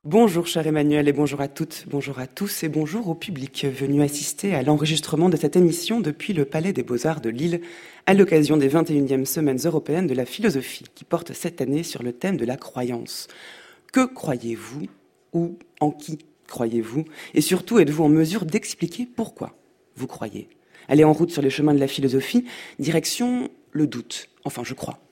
Bonjour cher Emmanuel et bonjour à toutes, bonjour à tous et bonjour au public venu assister à l'enregistrement de cette émission depuis le Palais des Beaux-Arts de Lille à l'occasion des 21e Semaines européennes de la philosophie qui portent cette année sur le thème de la croyance. Que croyez-vous ou en qui croyez-vous? Et surtout, êtes-vous en mesure d'expliquer pourquoi vous croyez? Allez en route sur les chemins de la philosophie, direction le doute, enfin je crois.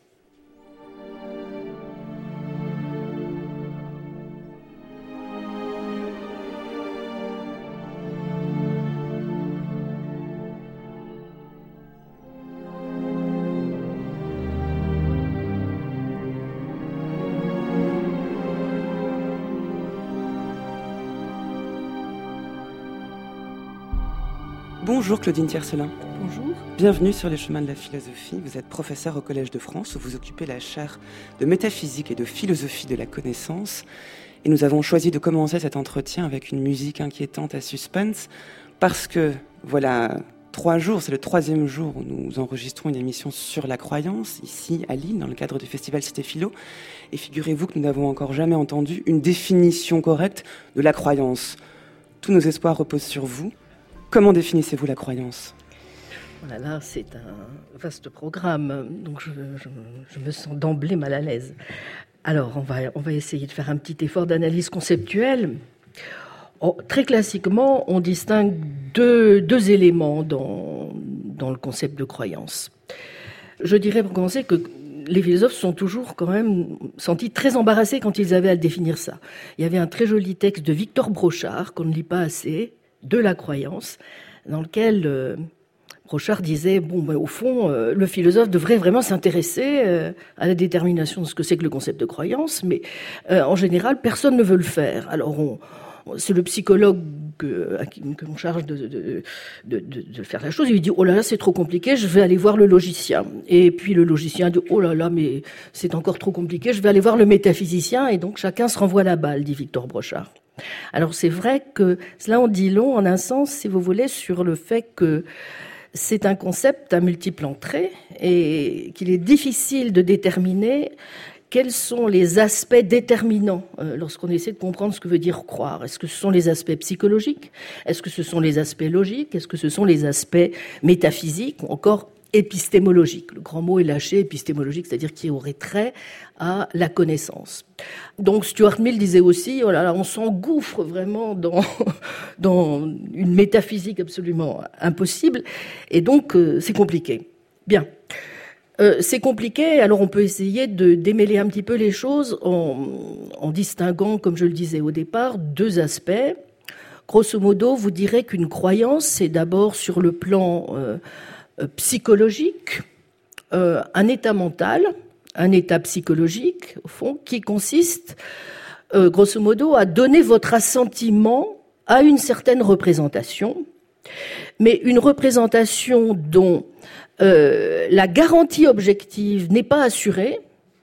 Bonjour Claudine Tiercelin. Bonjour. Bienvenue sur les chemins de la philosophie. Vous êtes professeure au Collège de France où vous occupez la chaire de métaphysique et de philosophie de la connaissance. Et nous avons choisi de commencer cet entretien avec une musique inquiétante à suspense parce que, voilà, 3 jours, c'est le 3e jour où nous enregistrons une émission sur la croyance, ici à Lille, dans le cadre du festival Cité Philo. Et figurez-vous que nous n'avons encore jamais entendu une définition correcte de la croyance. Tous nos espoirs reposent sur vous. Comment définissez-vous la croyance ? Voilà, c'est un vaste programme, donc je me sens d'emblée mal à l'aise. Alors, on va essayer de faire un petit effort d'analyse conceptuelle. Très classiquement, on distingue deux éléments dans le concept de croyance. Je dirais pour commencer que les philosophes sont toujours quand même sentis très embarrassés quand ils avaient à définir ça. Il y avait un très joli texte de Victor Brochard, qu'on ne lit pas assez, de la croyance, dans lequel Brochard disait, au fond, le philosophe devrait vraiment s'intéresser à la détermination de ce que c'est que le concept de croyance, mais en général, personne ne veut le faire. Alors, c'est le psychologue que l'on charge de faire la chose. Il lui dit, oh là là, c'est trop compliqué, je vais aller voir le logicien. Et puis le logicien dit, oh là là, mais c'est encore trop compliqué, je vais aller voir le métaphysicien. Et donc, chacun se renvoie la balle, dit Victor Brochard. Alors c'est vrai que cela en dit long, en un sens, si vous voulez, sur le fait que c'est un concept à multiples entrées et qu'il est difficile de déterminer quels sont les aspects déterminants lorsqu'on essaie de comprendre ce que veut dire croire. Est-ce que ce sont les aspects psychologiques? Est-ce que ce sont les aspects logiques? Est-ce que ce sont les aspects métaphysiques ou encore épistémologique. Le grand mot est lâché, épistémologique, c'est-à-dire qui aurait trait à la connaissance. Donc Stuart Mill disait aussi, oh là là, on s'engouffre vraiment dans une métaphysique absolument impossible, et donc c'est compliqué. Bien. C'est compliqué, alors on peut essayer de démêler un petit peu les choses en distinguant, comme je le disais au départ, 2 aspects. Grosso modo, vous direz qu'une croyance, c'est d'abord sur le plan psychologique, un état mental, un état psychologique, au fond, qui consiste, grosso modo, à donner votre assentiment à une certaine représentation, mais une représentation dont la garantie objective n'est pas assurée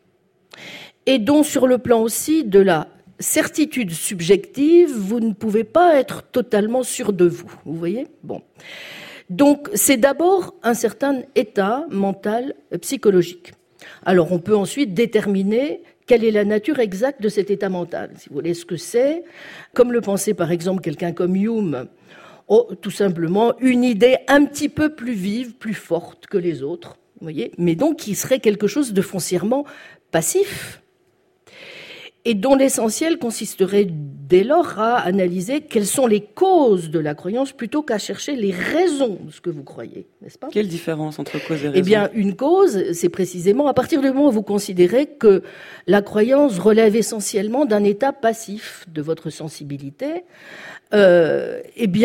et dont, sur le plan aussi de la certitude subjective, vous ne pouvez pas être totalement sûr de vous. Vous voyez ? Bon. Donc, c'est d'abord un certain état mental psychologique. Alors, on peut ensuite déterminer quelle est la nature exacte de cet état mental. Si vous voulez, ce que c'est, comme le pensait par exemple quelqu'un comme Hume, tout simplement une idée un petit peu plus vive, plus forte que les autres, vous voyez, mais donc qui serait quelque chose de foncièrement passif, et dont l'essentiel consisterait dès lors à analyser quelles sont les causes de la croyance plutôt qu'à chercher les raisons de ce que vous croyez, n'est-ce pas ? Quelle différence entre cause et raison ? Eh bien, une cause, c'est précisément à partir du moment où vous considérez que la croyance relève essentiellement d'un état passif de votre sensibilité. Ce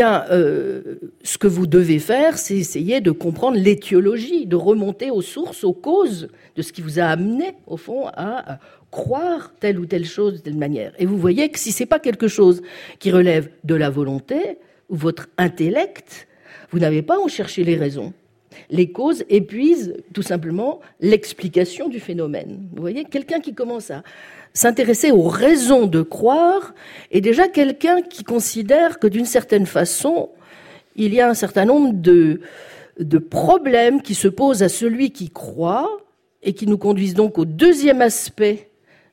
que vous devez faire, c'est essayer de comprendre l'étiologie, de remonter aux sources, aux causes de ce qui vous a amené, au fond, à croire telle ou telle chose de telle manière. Et vous voyez que si c'est pas quelque chose qui relève de la volonté ou votre intellect, vous n'avez pas à en chercher les raisons. Les causes épuisent tout simplement l'explication du phénomène. Vous voyez, quelqu'un qui commence à s'intéresser aux raisons de croire est déjà quelqu'un qui considère que d'une certaine façon, il y a un certain nombre de problèmes qui se posent à celui qui croit et qui nous conduisent donc au deuxième aspect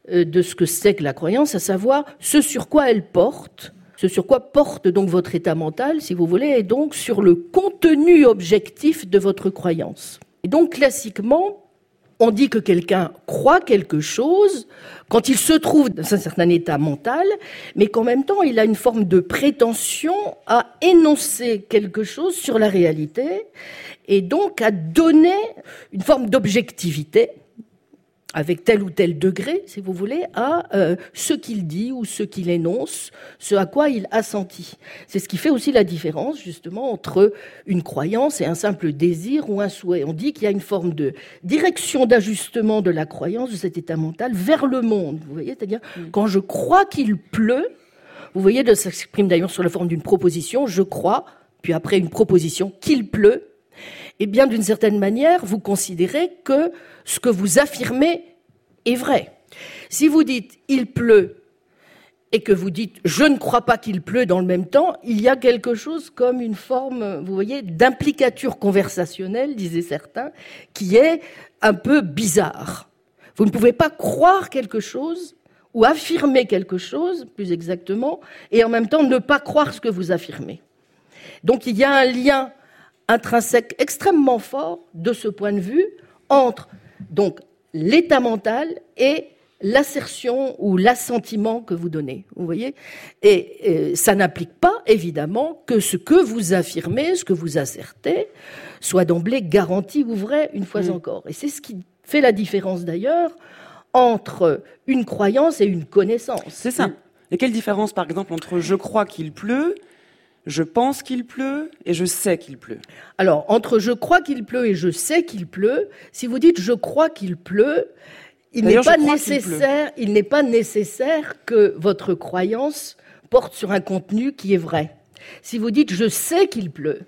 de ce que c'est que la croyance, à savoir ce sur quoi elle porte, ce sur quoi porte donc votre état mental, si vous voulez, et donc sur le contenu objectif de votre croyance. Et donc, classiquement, on dit que quelqu'un croit quelque chose quand il se trouve dans un certain état mental, mais qu'en même temps, il a une forme de prétention à énoncer quelque chose sur la réalité et donc à donner une forme d'objectivité avec tel ou tel degré, si vous voulez, à ce qu'il dit ou ce qu'il énonce, ce à quoi il assentit. C'est ce qui fait aussi la différence, justement, entre une croyance et un simple désir ou un souhait. On dit qu'il y a une forme de direction d'ajustement de la croyance, de cet état mental, vers le monde. Vous voyez, c'est-à-dire, quand je crois qu'il pleut, vous voyez, ça s'exprime d'ailleurs sous la forme d'une proposition, je crois, puis après une proposition, qu'il pleut, eh bien, d'une certaine manière, vous considérez que ce que vous affirmez est vrai. Si vous dites « il pleut » et que vous dites « je ne crois pas qu'il pleut » dans le même temps, il y a quelque chose comme une forme, vous voyez, d'implicature conversationnelle, disaient certains, qui est un peu bizarre. Vous ne pouvez pas croire quelque chose ou affirmer quelque chose, plus exactement, et en même temps ne pas croire ce que vous affirmez. Donc il y a un lien intrinsèque extrêmement fort de ce point de vue entre donc l'état mental et l'assertion ou l'assentiment que vous donnez, vous voyez, et ça n'implique pas évidemment que ce que vous affirmez, ce que vous assertez, soit d'emblée garanti ou vrai une fois encore. Et c'est ce qui fait la différence d'ailleurs entre une croyance et une connaissance. C'est ça. Et quelle différence, par exemple, entre je crois qu'il pleut, je pense qu'il pleut et je sais qu'il pleut? Alors, entre je crois qu'il pleut et je sais qu'il pleut, si vous dites je crois qu'il pleut, il n'est pas nécessaire que votre croyance porte sur un contenu qui est vrai. Si vous dites je sais qu'il pleut,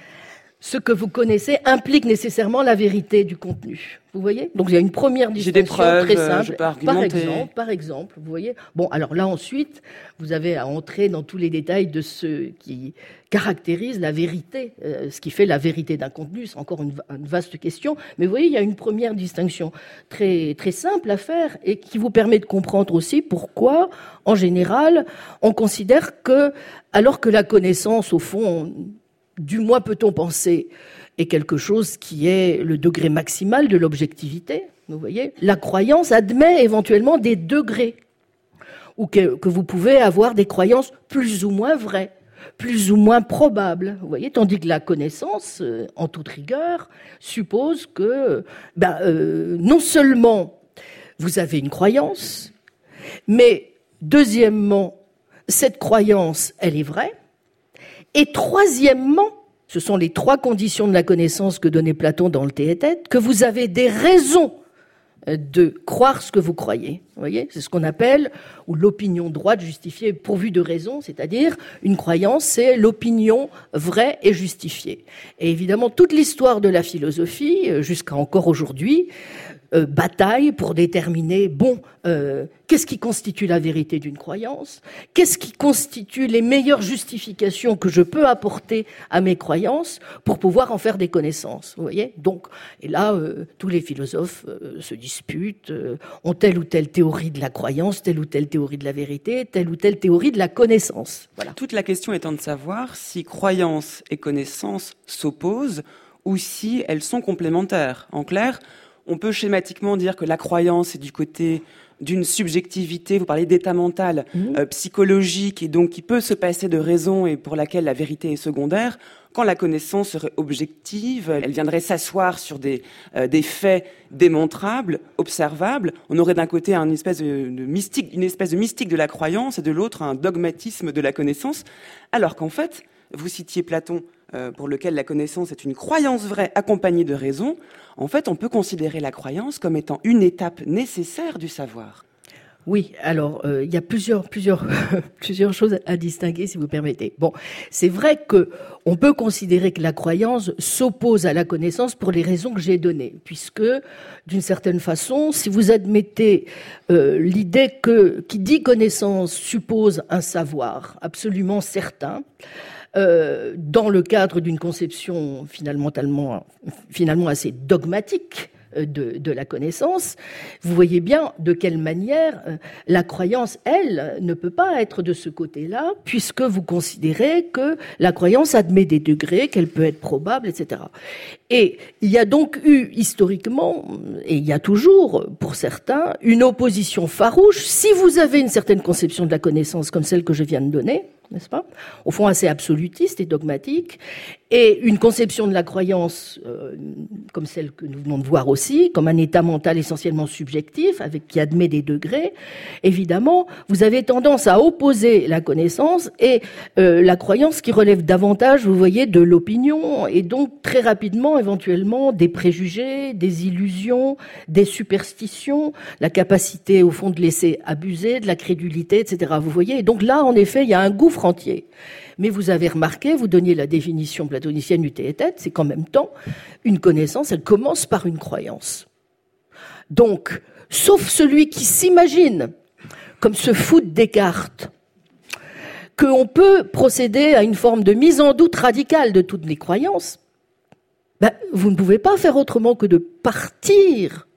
ce que vous connaissez implique nécessairement la vérité du contenu. Vous voyez ? Donc il y a une première distinction très simple. Par exemple, vous voyez ? Bon, alors là ensuite, vous avez à entrer dans tous les détails de ce qui caractérise la vérité, ce qui fait la vérité d'un contenu. C'est encore une vaste question. Mais vous voyez, il y a une première distinction très, très simple à faire et qui vous permet de comprendre aussi pourquoi, en général, on considère que, alors que la connaissance, au fond, du moins peut-on penser, est quelque chose qui est le degré maximal de l'objectivité, vous voyez. La croyance admet éventuellement des degrés, ou que vous pouvez avoir des croyances plus ou moins vraies, plus ou moins probables, vous voyez, tandis que la connaissance, en toute rigueur, suppose que non seulement vous avez une croyance, mais deuxièmement, cette croyance, elle est vraie, et troisièmement, ce sont les trois conditions de la connaissance que donnait Platon dans le Théétète, que vous avez des raisons de croire ce que vous croyez. Vous voyez, c'est ce qu'on appelle ou l'opinion droite justifiée pourvue de raison, c'est-à-dire une croyance, c'est l'opinion vraie et justifiée. Et évidemment, toute l'histoire de la philosophie, jusqu'à encore aujourd'hui, bataille pour déterminer, qu'est-ce qui constitue la vérité d'une croyance? Qu'est-ce qui constitue les meilleures justifications que je peux apporter à mes croyances pour pouvoir en faire des connaissances? Vous voyez? Donc, et là, tous les philosophes se disputent, ont telle ou telle théorie de la croyance, telle ou telle théorie de la vérité, telle ou telle théorie de la connaissance. Voilà. Toute la question étant de savoir si croyance et connaissance s'opposent ou si elles sont complémentaires. En clair, on peut schématiquement dire que la croyance est du côté d'une subjectivité, vous parlez d'état mental psychologique et donc qui peut se passer de raison et pour laquelle la vérité est secondaire, quand la connaissance serait objective, elle viendrait s'asseoir sur des faits démontrables, observables. On aurait d'un côté une espèce de mystique de la croyance et de l'autre un dogmatisme de la connaissance, alors qu'en fait, vous citiez Platon, pour lequel la connaissance est une croyance vraie accompagnée de raison. En fait, on peut considérer la croyance comme étant une étape nécessaire du savoir. Oui, alors il y a plusieurs choses à distinguer, si vous permettez. Bon, c'est vrai que on peut considérer que la croyance s'oppose à la connaissance pour les raisons que j'ai données, puisque d'une certaine façon, si vous admettez l'idée qui dit connaissance suppose un savoir absolument certain, dans le cadre d'une conception finalement assez dogmatique de la connaissance, vous voyez bien de quelle manière la croyance, elle, ne peut pas être de ce côté-là, puisque vous considérez que la croyance admet des degrés, qu'elle peut être probable, etc. Et il y a donc eu, historiquement, et il y a toujours, pour certains, une opposition farouche. Si vous avez une certaine conception de la connaissance comme celle que je viens de donner, n'est-ce pas, au fond assez absolutiste et dogmatique, et une conception de la croyance comme celle que nous venons de voir aussi, comme un état mental essentiellement subjectif, qui admet des degrés, évidemment, vous avez tendance à opposer la connaissance et la croyance qui relève davantage, vous voyez, de l'opinion, et donc très rapidement, éventuellement, des préjugés, des illusions, des superstitions, la capacité, au fond, de laisser abuser, de la crédulité, etc. Vous voyez, et donc là, en effet, il y a un gouffre entier. Mais vous avez remarqué, vous donniez la définition platonicienne du théétète, c'est qu'en même temps, une connaissance, elle commence par une croyance. Donc, sauf celui qui s'imagine, comme ce fou de Descartes, qu'on peut procéder à une forme de mise en doute radicale de toutes les croyances, vous ne pouvez pas faire autrement que de partir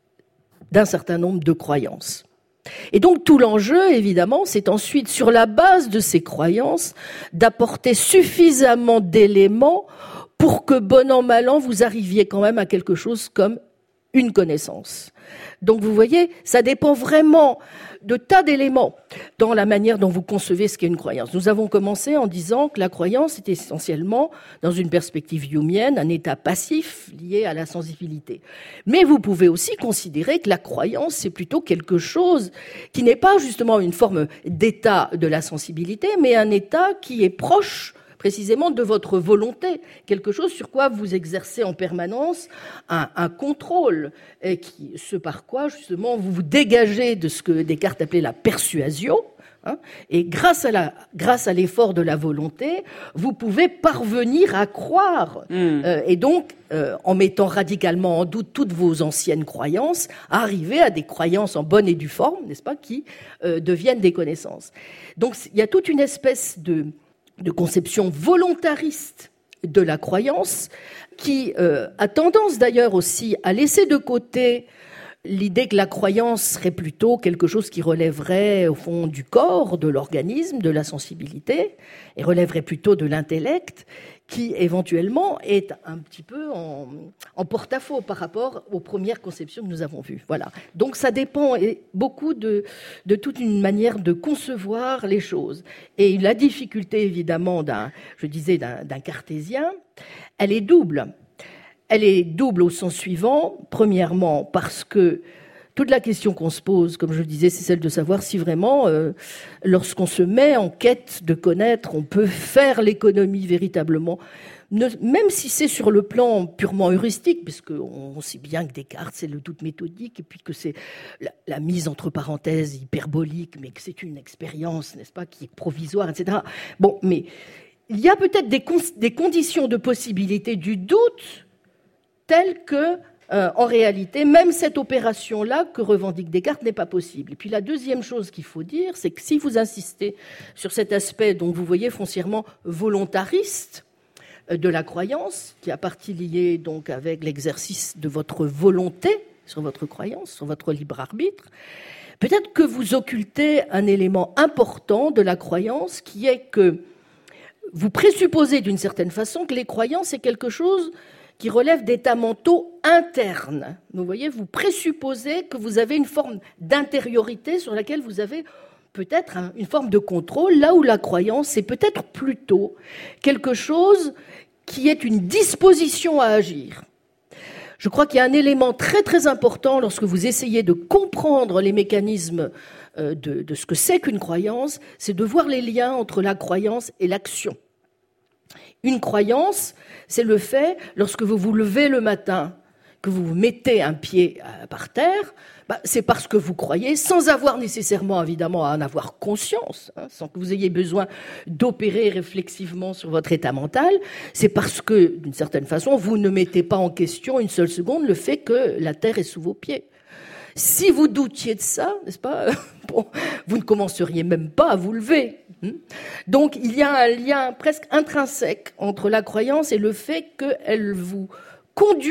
d'un certain nombre de croyances. Et donc tout l'enjeu, évidemment, c'est ensuite, sur la base de ces croyances, d'apporter suffisamment d'éléments pour que, bon an, mal an, vous arriviez quand même à quelque chose comme une connaissance. Donc vous voyez, ça dépend vraiment de tas d'éléments dans la manière dont vous concevez ce qu'est une croyance. Nous avons commencé en disant que la croyance est essentiellement, dans une perspective humienne, un état passif lié à la sensibilité. Mais vous pouvez aussi considérer que la croyance, c'est plutôt quelque chose qui n'est pas justement une forme d'état de la sensibilité, mais un état qui est proche précisément de votre volonté, quelque chose sur quoi vous exercez en permanence un contrôle, et ce par quoi justement vous vous dégagez de ce que Descartes appelait la persuasion, et grâce à l'effort de la volonté, vous pouvez parvenir à croire, et donc en mettant radicalement en doute toutes vos anciennes croyances, arriver à des croyances en bonne et due forme, n'est-ce pas, qui deviennent des connaissances. Donc il y a toute une espèce de conception volontariste de la croyance, qui a tendance d'ailleurs aussi à laisser de côté l'idée que la croyance serait plutôt quelque chose qui relèverait au fond du corps, de l'organisme, de la sensibilité, et relèverait plutôt de l'intellect, qui éventuellement est un petit peu en porte-à-faux par rapport aux premières conceptions que nous avons vues. Voilà. Donc ça dépend beaucoup de toute une manière de concevoir les choses. Et la difficulté évidemment d'un cartésien, elle est double. Elle est double au sens suivant. Premièrement, parce que toute la question qu'on se pose, comme je le disais, c'est celle de savoir si vraiment, lorsqu'on se met en quête de connaître, on peut faire l'économie véritablement, même si c'est sur le plan purement heuristique, parce qu'on sait bien que Descartes, c'est le doute méthodique, et puis que c'est la mise entre parenthèses hyperbolique, mais que c'est une expérience, n'est-ce pas, qui est provisoire, etc. Bon, mais il y a peut-être des conditions de possibilité du doute telles que, en réalité, même cette opération-là que revendique Descartes n'est pas possible. Et puis la deuxième chose qu'il faut dire, c'est que si vous insistez sur cet aspect, dont vous voyez foncièrement volontariste de la croyance, qui a partie liée donc avec l'exercice de votre volonté sur votre croyance, sur votre libre arbitre, peut-être que vous occultez un élément important de la croyance, qui est que vous présupposez d'une certaine façon que les croyances, c'est quelque chose qui relève d'états mentaux internes. Vous voyez, vous présupposez que vous avez une forme d'intériorité sur laquelle vous avez peut-être une forme de contrôle, là où la croyance, c'est peut-être plutôt quelque chose qui est une disposition à agir. Je crois qu'il y a un élément très très important lorsque vous essayez de comprendre les mécanismes de ce que c'est qu'une croyance, c'est de voir les liens entre la croyance et l'action. Une croyance, c'est le fait, lorsque vous vous levez le matin, que vous vous mettez un pied par terre, c'est parce que vous croyez, sans avoir nécessairement, évidemment, à en avoir conscience, sans que vous ayez besoin d'opérer réflexivement sur votre état mental. C'est parce que, d'une certaine façon, vous ne mettez pas en question une seule seconde le fait que la terre est sous vos pieds. Si vous doutiez de ça, n'est-ce pas, vous ne commenceriez même pas à vous lever. Donc, il y a un lien presque intrinsèque entre la croyance et le fait qu'elle vous conduit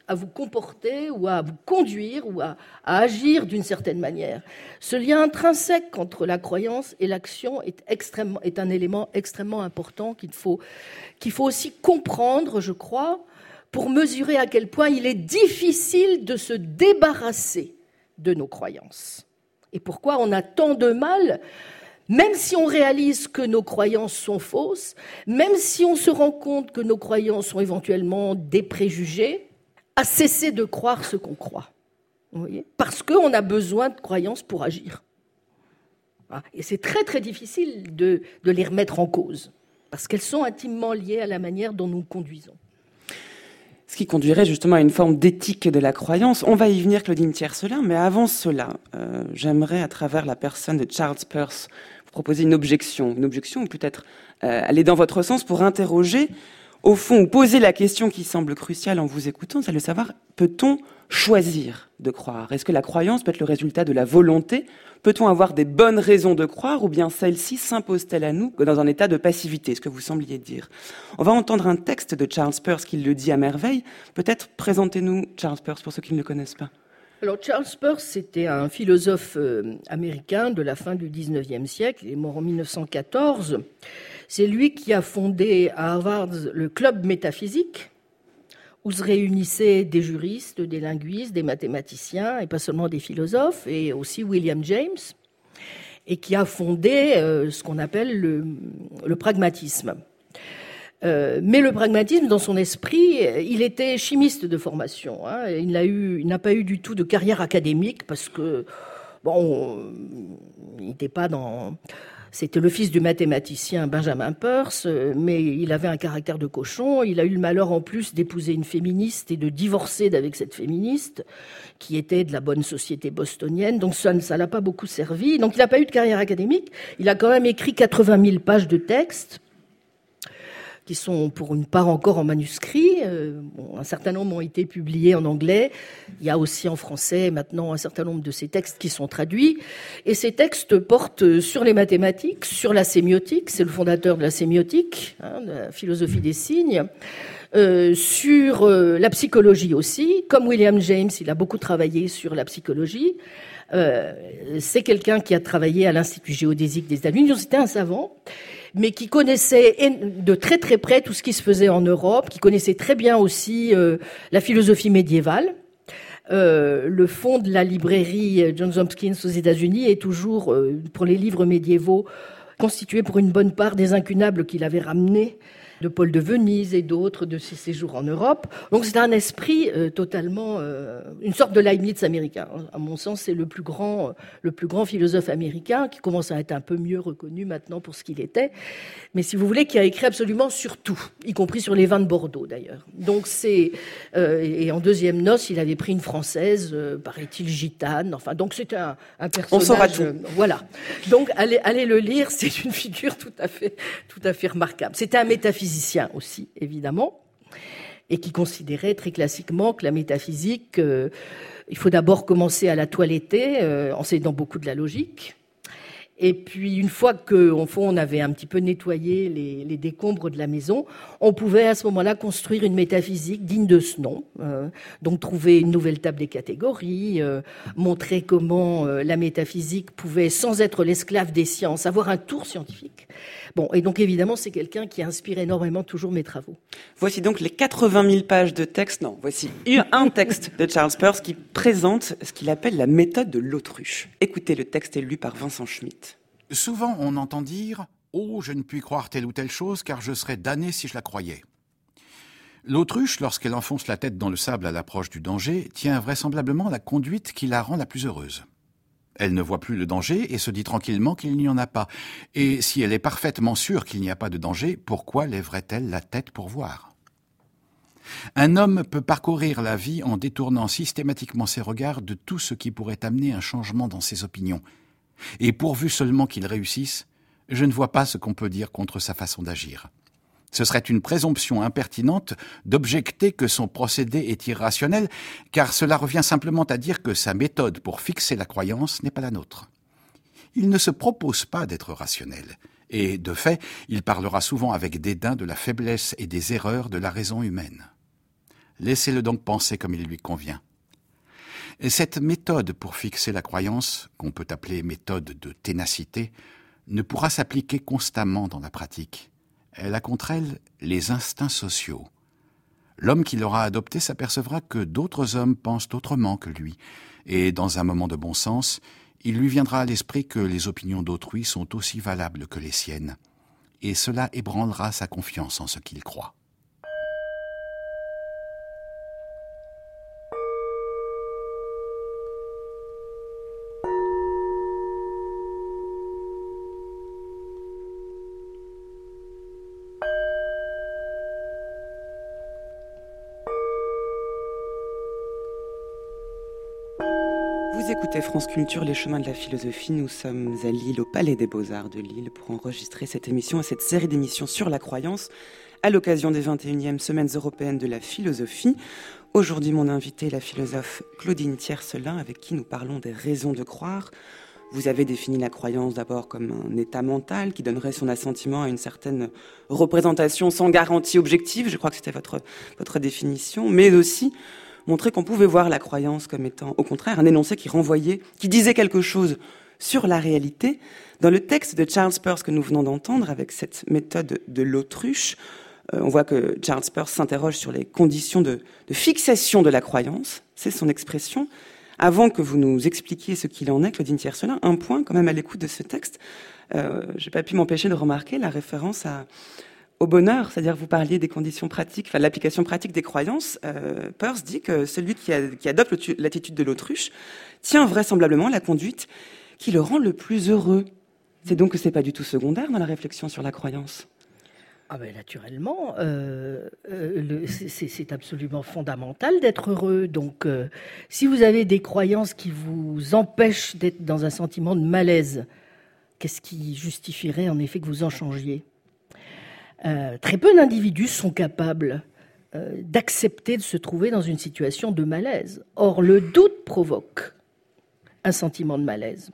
à vous comporter ou à vous conduire ou à agir d'une certaine manière. Ce lien intrinsèque entre la croyance et l'action est un élément extrêmement important qu'il faut aussi comprendre, je crois, pour mesurer à quel point il est difficile de se débarrasser de nos croyances. Et pourquoi on a tant de mal, même si on réalise que nos croyances sont fausses, même si on se rend compte que nos croyances sont éventuellement des préjugés, à cesser de croire ce qu'on croit. Vous voyez ? Parce qu'on a besoin de croyances pour agir. Et c'est très très difficile de les remettre en cause, parce qu'elles sont intimement liées à la manière dont nous conduisons. Ce qui conduirait justement à une forme d'éthique de la croyance. On va y venir, Claudine Tiercelin, mais avant cela, j'aimerais, à travers la personne de Charles Peirce, vous proposer une objection ou peut-être aller dans votre sens pour interroger, au fond, ou poser la question qui semble cruciale en vous écoutant, c'est de savoir, peut-on choisir de croire ? Est-ce que la croyance peut être le résultat de la volonté ? Peut-on avoir des bonnes raisons de croire ou bien celle-ci s'impose-t-elle à nous dans un état de passivité, ce que vous sembliez dire ? On va entendre un texte de Charles Peirce qui le dit à merveille. Peut-être présentez-nous Charles Peirce pour ceux qui ne le connaissent pas. Alors Charles Peirce, c'était un philosophe américain de la fin du XIXe siècle, il est mort en 1914. C'est lui qui a fondé à Harvard le club métaphysique, où se réunissaient des juristes, des linguistes, des mathématiciens, et pas seulement des philosophes, et aussi William James, et qui a fondé ce qu'on appelle le pragmatisme. Mais le pragmatisme, dans son esprit, il était chimiste de formation. Il n'a pas eu du tout de carrière académique, parce que, il n'était pas dans... C'était le fils du mathématicien Benjamin Peirce, mais il avait un caractère de cochon. Il a eu le malheur en plus d'épouser une féministe et de divorcer avec cette féministe, qui était de la bonne société bostonienne. Donc ça l'a pas beaucoup servi. Donc il n'a pas eu de carrière académique. Il a quand même écrit 80 000 pages de textes, qui sont pour une part encore en manuscrit. Un certain nombre ont été publiés en anglais. Il y a aussi en français maintenant un certain nombre de ces textes qui sont traduits. Et ces textes portent sur les mathématiques, sur la sémiotique, c'est le fondateur de la sémiotique, de la philosophie des signes, sur la psychologie aussi. Comme William James, il a beaucoup travaillé sur la psychologie. C'est quelqu'un qui a travaillé à l'Institut géodésique des États-Unis. C'était un savant, mais qui connaissait de très très près tout ce qui se faisait en Europe, qui connaissait très bien aussi la philosophie médiévale. Le fonds de la librairie Johns Hopkins aux États-Unis est toujours, pour les livres médiévaux, constitué pour une bonne part des incunables qu'il avait ramenés de Paul de Venise et d'autres de ses séjours en Europe. Donc c'est un esprit totalement, une sorte de Leibniz américain. À mon sens, c'est le plus grand philosophe américain, qui commence à être un peu mieux reconnu maintenant pour ce qu'il était. Mais si vous voulez, qui a écrit absolument sur tout, y compris sur les vins de Bordeaux d'ailleurs. Donc c'est, et en deuxième noce, il avait pris une Française, paraît-il gitane. Enfin, donc c'était un personnage. On saura tout. Voilà. Donc allez le lire, c'est une figure tout à fait remarquable. C'était un métaphysicien aussi, évidemment, et qui considérait très classiquement que la métaphysique, il faut d'abord commencer à la toiletter, en s'aidant beaucoup de la logique. Et puis, une fois qu'au fond, on avait un petit peu nettoyé les décombres de la maison, on pouvait à ce moment-là construire une métaphysique digne de ce nom. Donc, trouver une nouvelle table des catégories, montrer comment la métaphysique pouvait, sans être l'esclave des sciences, avoir un tour scientifique. Bon, et donc, évidemment, c'est quelqu'un qui inspire énormément toujours mes travaux. Voici donc les 80 000 pages de texte. Non, voici un texte de Charles Peirce qui présente ce qu'il appelle la méthode de l'autruche. Écoutez, le texte est lu par Vincent Schmitt. Souvent, on entend dire « Oh, je ne puis croire telle ou telle chose, car je serais damné si je la croyais. » L'autruche, lorsqu'elle enfonce la tête dans le sable à l'approche du danger, tient vraisemblablement la conduite qui la rend la plus heureuse. Elle ne voit plus le danger et se dit tranquillement qu'il n'y en a pas. Et si elle est parfaitement sûre qu'il n'y a pas de danger, pourquoi lèverait-elle la tête pour voir ? Un homme peut parcourir la vie en détournant systématiquement ses regards de tout ce qui pourrait amener un changement dans ses opinions. Et pourvu seulement qu'il réussisse, je ne vois pas ce qu'on peut dire contre sa façon d'agir. Ce serait une présomption impertinente d'objecter que son procédé est irrationnel, car cela revient simplement à dire que sa méthode pour fixer la croyance n'est pas la nôtre. Il ne se propose pas d'être rationnel, et de fait, il parlera souvent avec dédain de la faiblesse et des erreurs de la raison humaine. Laissez-le donc penser comme il lui convient. Et cette méthode pour fixer la croyance, qu'on peut appeler méthode de ténacité, ne pourra s'appliquer constamment dans la pratique. Elle a contre elle les instincts sociaux. L'homme qui l'aura adopté s'apercevra que d'autres hommes pensent autrement que lui, et dans un moment de bon sens, il lui viendra à l'esprit que les opinions d'autrui sont aussi valables que les siennes, et cela ébranlera sa confiance en ce qu'il croit. Vous écoutez France Culture, les chemins de la philosophie. Nous sommes à Lille, au Palais des Beaux-Arts de Lille, pour enregistrer cette émission et cette série d'émissions sur la croyance à l'occasion des 21e Semaines européennes de la philosophie. Aujourd'hui, mon invité est la philosophe Claudine Tiercelin, avec qui nous parlons des raisons de croire. Vous avez défini la croyance d'abord comme un état mental qui donnerait son assentiment à une certaine représentation sans garantie objective. Je crois que c'était votre définition, mais aussi montrer qu'on pouvait voir la croyance comme étant, au contraire, un énoncé qui disait quelque chose sur la réalité. Dans le texte de Charles Peirce que nous venons d'entendre, avec cette méthode de l'autruche, on voit que Charles Peirce s'interroge sur les conditions de fixation de la croyance. C'est son expression. Avant que vous nous expliquiez ce qu'il en est, Claudine Tiercelin, un point quand même à l'écoute de ce texte. J'ai pas pu m'empêcher de remarquer la référence au bonheur, c'est-à-dire vous parliez des conditions pratiques, enfin de l'application pratique des croyances. Peirce dit que celui qui adopte l'attitude de l'autruche tient vraisemblablement la conduite qui le rend le plus heureux. C'est donc que c'est pas du tout secondaire dans la réflexion sur la croyance. Ah ben naturellement, c'est absolument fondamental d'être heureux. Donc, si vous avez des croyances qui vous empêchent d'être dans un sentiment de malaise, qu'est-ce qui justifierait en effet que vous en changiez ? Très peu d'individus sont capables d'accepter de se trouver dans une situation de malaise. Or, le doute provoque un sentiment de malaise.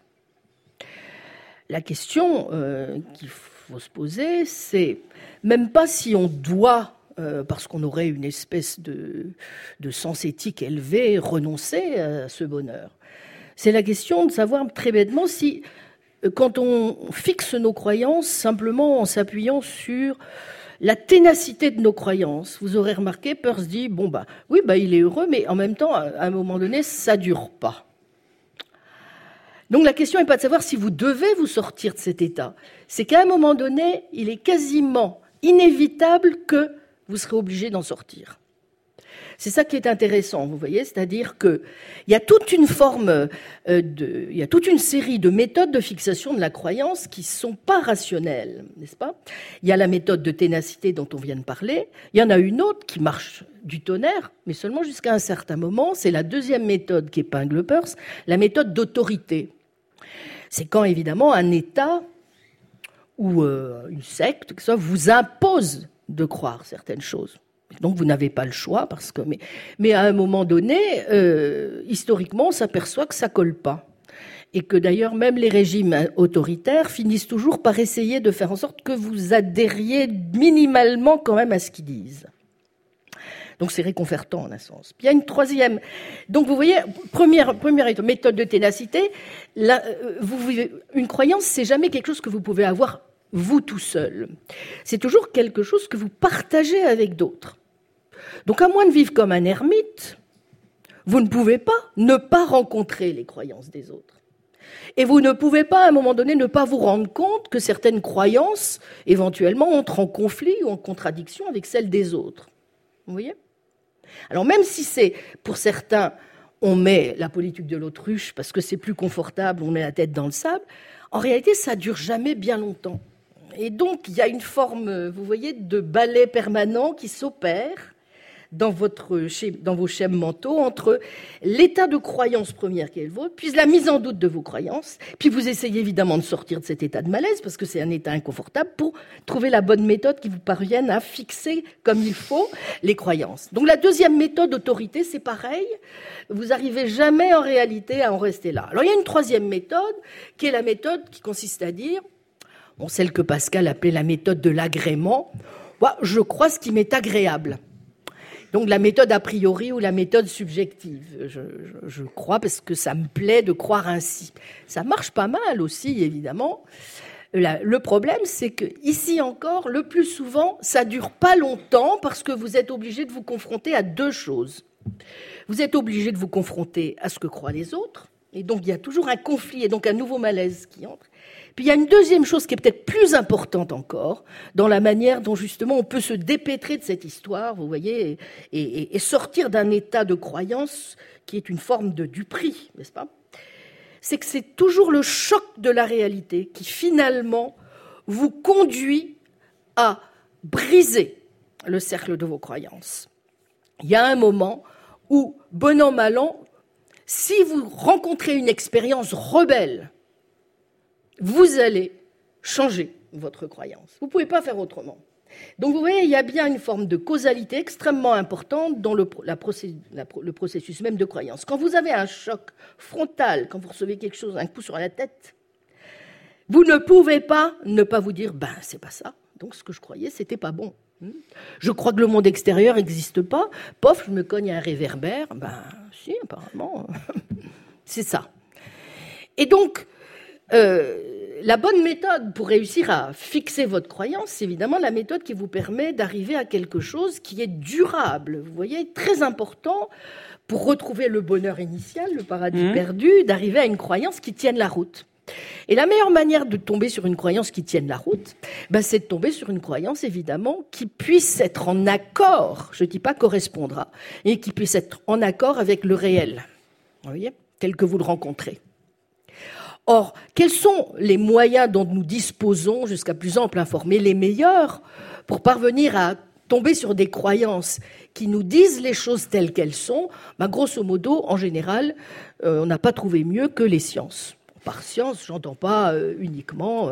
La question qu'il faut se poser, c'est même pas si on doit, parce qu'on aurait une espèce de sens éthique élevé, renoncer à ce bonheur. C'est la question de savoir très bêtement si, quand on fixe nos croyances simplement en s'appuyant sur la ténacité de nos croyances, vous aurez remarqué, Peirce dit, il est heureux, mais en même temps, à un moment donné, ça dure pas. Donc la question n'est pas de savoir si vous devez vous sortir de cet état. C'est qu'à un moment donné, il est quasiment inévitable que vous serez obligé d'en sortir. C'est ça qui est intéressant, vous voyez, c'est-à-dire qu'il y a toute une il y a toute une série de méthodes de fixation de la croyance qui ne sont pas rationnelles, n'est-ce pas ? Il y a la méthode de ténacité dont on vient de parler, il y en a une autre qui marche du tonnerre, mais seulement jusqu'à un certain moment, c'est la deuxième méthode qu'épingle Peirce, la méthode d'autorité. C'est quand, évidemment, un État ou une secte, que ça, vous impose de croire certaines choses. Donc vous n'avez pas le choix, mais à un moment donné, historiquement, on s'aperçoit que ça colle pas. Et que d'ailleurs, même les régimes autoritaires finissent toujours par essayer de faire en sorte que vous adhériez minimalement quand même à ce qu'ils disent. Donc c'est réconfortant en un sens. Puis il y a une troisième. Donc vous voyez, première méthode de ténacité, une croyance, c'est jamais quelque chose que vous pouvez avoir vous tout seul. C'est toujours quelque chose que vous partagez avec d'autres. Donc à moins de vivre comme un ermite, vous ne pouvez pas ne pas rencontrer les croyances des autres. Et vous ne pouvez pas, à un moment donné, ne pas vous rendre compte que certaines croyances, éventuellement, entrent en conflit ou en contradiction avec celles des autres. Vous voyez ? Alors même si c'est, pour certains, on met la politique de l'autruche parce que c'est plus confortable, on met la tête dans le sable, en réalité, ça ne dure jamais bien longtemps. Et donc, il y a une forme, vous voyez, de balai permanent qui s'opère dans vos schèmes mentaux entre l'état de croyance première qui est le vôtre, puis la mise en doute de vos croyances, puis vous essayez évidemment de sortir de cet état de malaise, parce que c'est un état inconfortable, pour trouver la bonne méthode qui vous parvienne à fixer comme il faut les croyances. Donc la deuxième méthode, autorité, c'est pareil, vous n'arrivez jamais en réalité à en rester là. Alors il y a une troisième méthode, qui est la méthode qui consiste à dire, celle que Pascal appelait la méthode de l'agrément, je crois ce qui m'est agréable. Donc la méthode a priori ou la méthode subjective, je crois, parce que ça me plaît de croire ainsi. Ça marche pas mal aussi, évidemment. Le problème, c'est que ici encore, le plus souvent, ça dure pas longtemps parce que vous êtes obligé de vous confronter à deux choses. Vous êtes obligé de vous confronter à ce que croient les autres, et donc il y a toujours un conflit et donc un nouveau malaise qui entre. Puis il y a une deuxième chose qui est peut-être plus importante encore, dans la manière dont justement on peut se dépêtrer de cette histoire, vous voyez, et sortir d'un état de croyance qui est une forme de duperie, n'est-ce pas ? C'est que c'est toujours le choc de la réalité qui finalement vous conduit à briser le cercle de vos croyances. Il y a un moment où, bon an, mal an, si vous rencontrez une expérience rebelle, vous allez changer votre croyance. Vous ne pouvez pas faire autrement. Donc vous voyez, il y a bien une forme de causalité extrêmement importante dans le processus même de croyance. Quand vous avez un choc frontal, quand vous recevez quelque chose, un coup sur la tête, vous ne pouvez pas ne pas vous dire « c'est pas ça, donc ce que je croyais, c'était pas bon ». Je crois que le monde extérieur n'existe pas. Pof, je me cogne à un réverbère. Si, apparemment, c'est ça. Et donc, la bonne méthode pour réussir à fixer votre croyance, c'est évidemment la méthode qui vous permet d'arriver à quelque chose qui est durable. Vous voyez, très important pour retrouver le bonheur initial, le paradis perdu, d'arriver à une croyance qui tienne la route. Et la meilleure manière de tomber sur une croyance qui tienne la route, c'est de tomber sur une croyance, évidemment, qui puisse être en accord, je ne dis pas correspondra, et qui puisse être en accord avec le réel, vous voyez, tel que vous le rencontrez. Or, quels sont les moyens dont nous disposons, jusqu'à plus ample informé, les meilleurs, pour parvenir à tomber sur des croyances qui nous disent les choses telles qu'elles sont? Grosso modo, en général, on n'a pas trouvé mieux que les sciences. Par science, j'entends pas uniquement,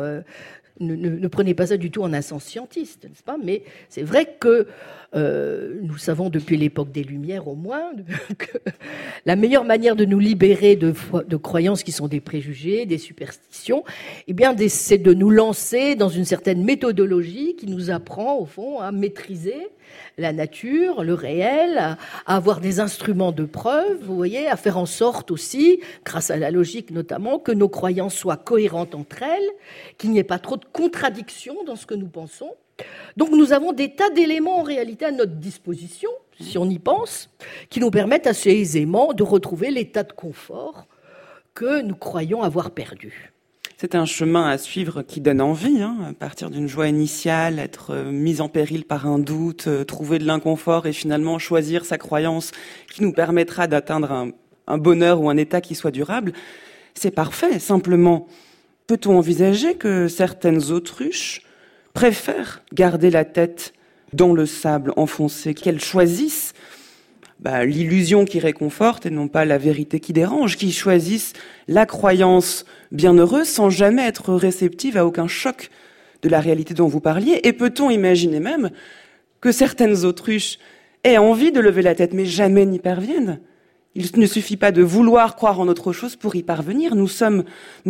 ne prenez pas ça du tout en un sens scientiste, n'est-ce pas ? Mais c'est vrai que nous savons depuis l'époque des Lumières au moins que la meilleure manière de nous libérer de croyances qui sont des préjugés, des superstitions, c'est de nous lancer dans une certaine méthodologie qui nous apprend au fond à maîtriser la nature, le réel, à avoir des instruments de preuve, vous voyez, à faire en sorte aussi, grâce à la logique notamment, que nos croyances soient cohérentes entre elles, qu'il n'y ait pas trop de contradictions dans ce que nous pensons. Donc nous avons des tas d'éléments en réalité à notre disposition, si on y pense, qui nous permettent assez aisément de retrouver l'état de confort que nous croyons avoir perdu. C'est un chemin à suivre qui donne envie, à partir d'une joie initiale, être mise en péril par un doute, trouver de l'inconfort et finalement choisir sa croyance qui nous permettra d'atteindre un bonheur ou un état qui soit durable. C'est parfait. Simplement, peut-on envisager que certaines autruches préfèrent garder la tête dans le sable enfoncé, qu'elles choisissent l'illusion qui réconforte et non pas la vérité qui dérange, qui choisissent la croyance bienheureuse sans jamais être réceptive à aucun choc de la réalité dont vous parliez? Et peut-on imaginer même que certaines autruches aient envie de lever la tête mais jamais n'y parviennent? Il ne suffit pas de vouloir croire en autre chose pour y parvenir. Nous sommes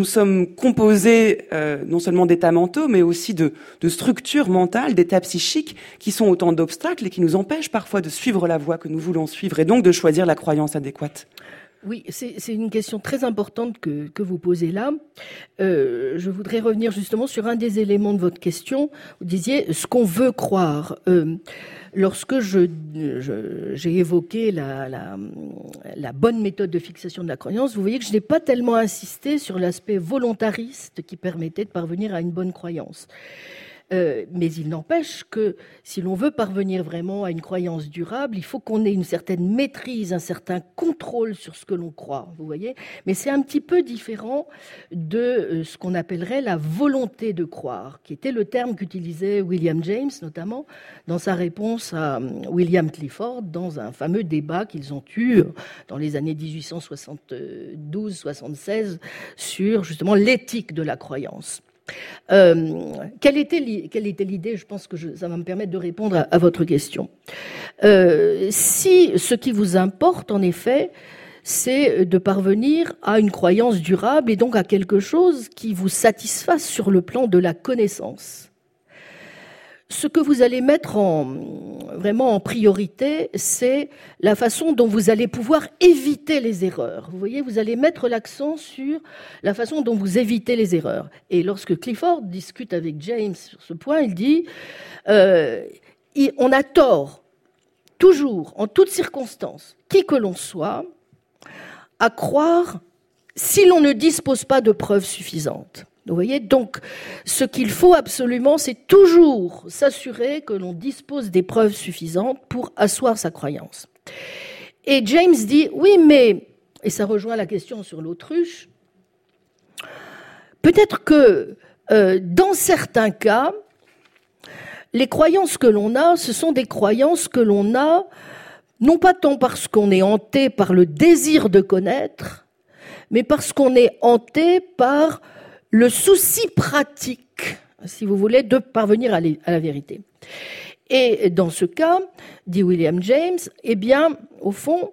composés non seulement d'états mentaux, mais aussi de structures mentales, d'états psychiques, qui sont autant d'obstacles et qui nous empêchent parfois de suivre la voie que nous voulons suivre et donc de choisir la croyance adéquate. Oui, c'est une question très importante que vous posez là. Je voudrais revenir justement sur un des éléments de votre question. Vous disiez ce qu'on veut croire. Lorsque j'ai évoqué la bonne méthode de fixation de la croyance, vous voyez que je n'ai pas tellement insisté sur l'aspect volontariste qui permettait de parvenir à une bonne croyance. Mais il n'empêche que si l'on veut parvenir vraiment à une croyance durable, il faut qu'on ait une certaine maîtrise, un certain contrôle sur ce que l'on croit, vous voyez. Mais c'est un petit peu différent de ce qu'on appellerait la volonté de croire, qui était le terme qu'utilisait William James, notamment, dans sa réponse à William Clifford, dans un fameux débat qu'ils ont eu dans les années 1872-76 sur, justement, l'éthique de la croyance. Quelle était l'idée? Je pense que ça va me permettre de répondre à votre question. Si ce qui vous importe, en effet, c'est de parvenir à une croyance durable et donc à quelque chose qui vous satisfasse sur le plan de la connaissance. ce que vous allez mettre vraiment en priorité, c'est la façon dont vous allez pouvoir éviter les erreurs. Vous voyez, vous allez mettre l'accent sur la façon dont vous évitez les erreurs. Et lorsque Clifford discute avec James sur ce point, il dit on a tort, toujours, en toutes circonstances, qui que l'on soit, à croire si l'on ne dispose pas de preuves suffisantes. Vous voyez, donc, ce qu'il faut absolument, c'est toujours s'assurer que l'on dispose des preuves suffisantes pour asseoir sa croyance. Et James dit, oui, mais, et ça rejoint la question sur l'autruche, peut-être que dans certains cas, les croyances que l'on a, ce sont des croyances que l'on a, non pas tant parce qu'on est hanté par le désir de connaître, mais parce qu'on est hanté par le souci pratique, si vous voulez, de parvenir à la vérité. Et dans ce cas, dit William James, eh bien, au fond,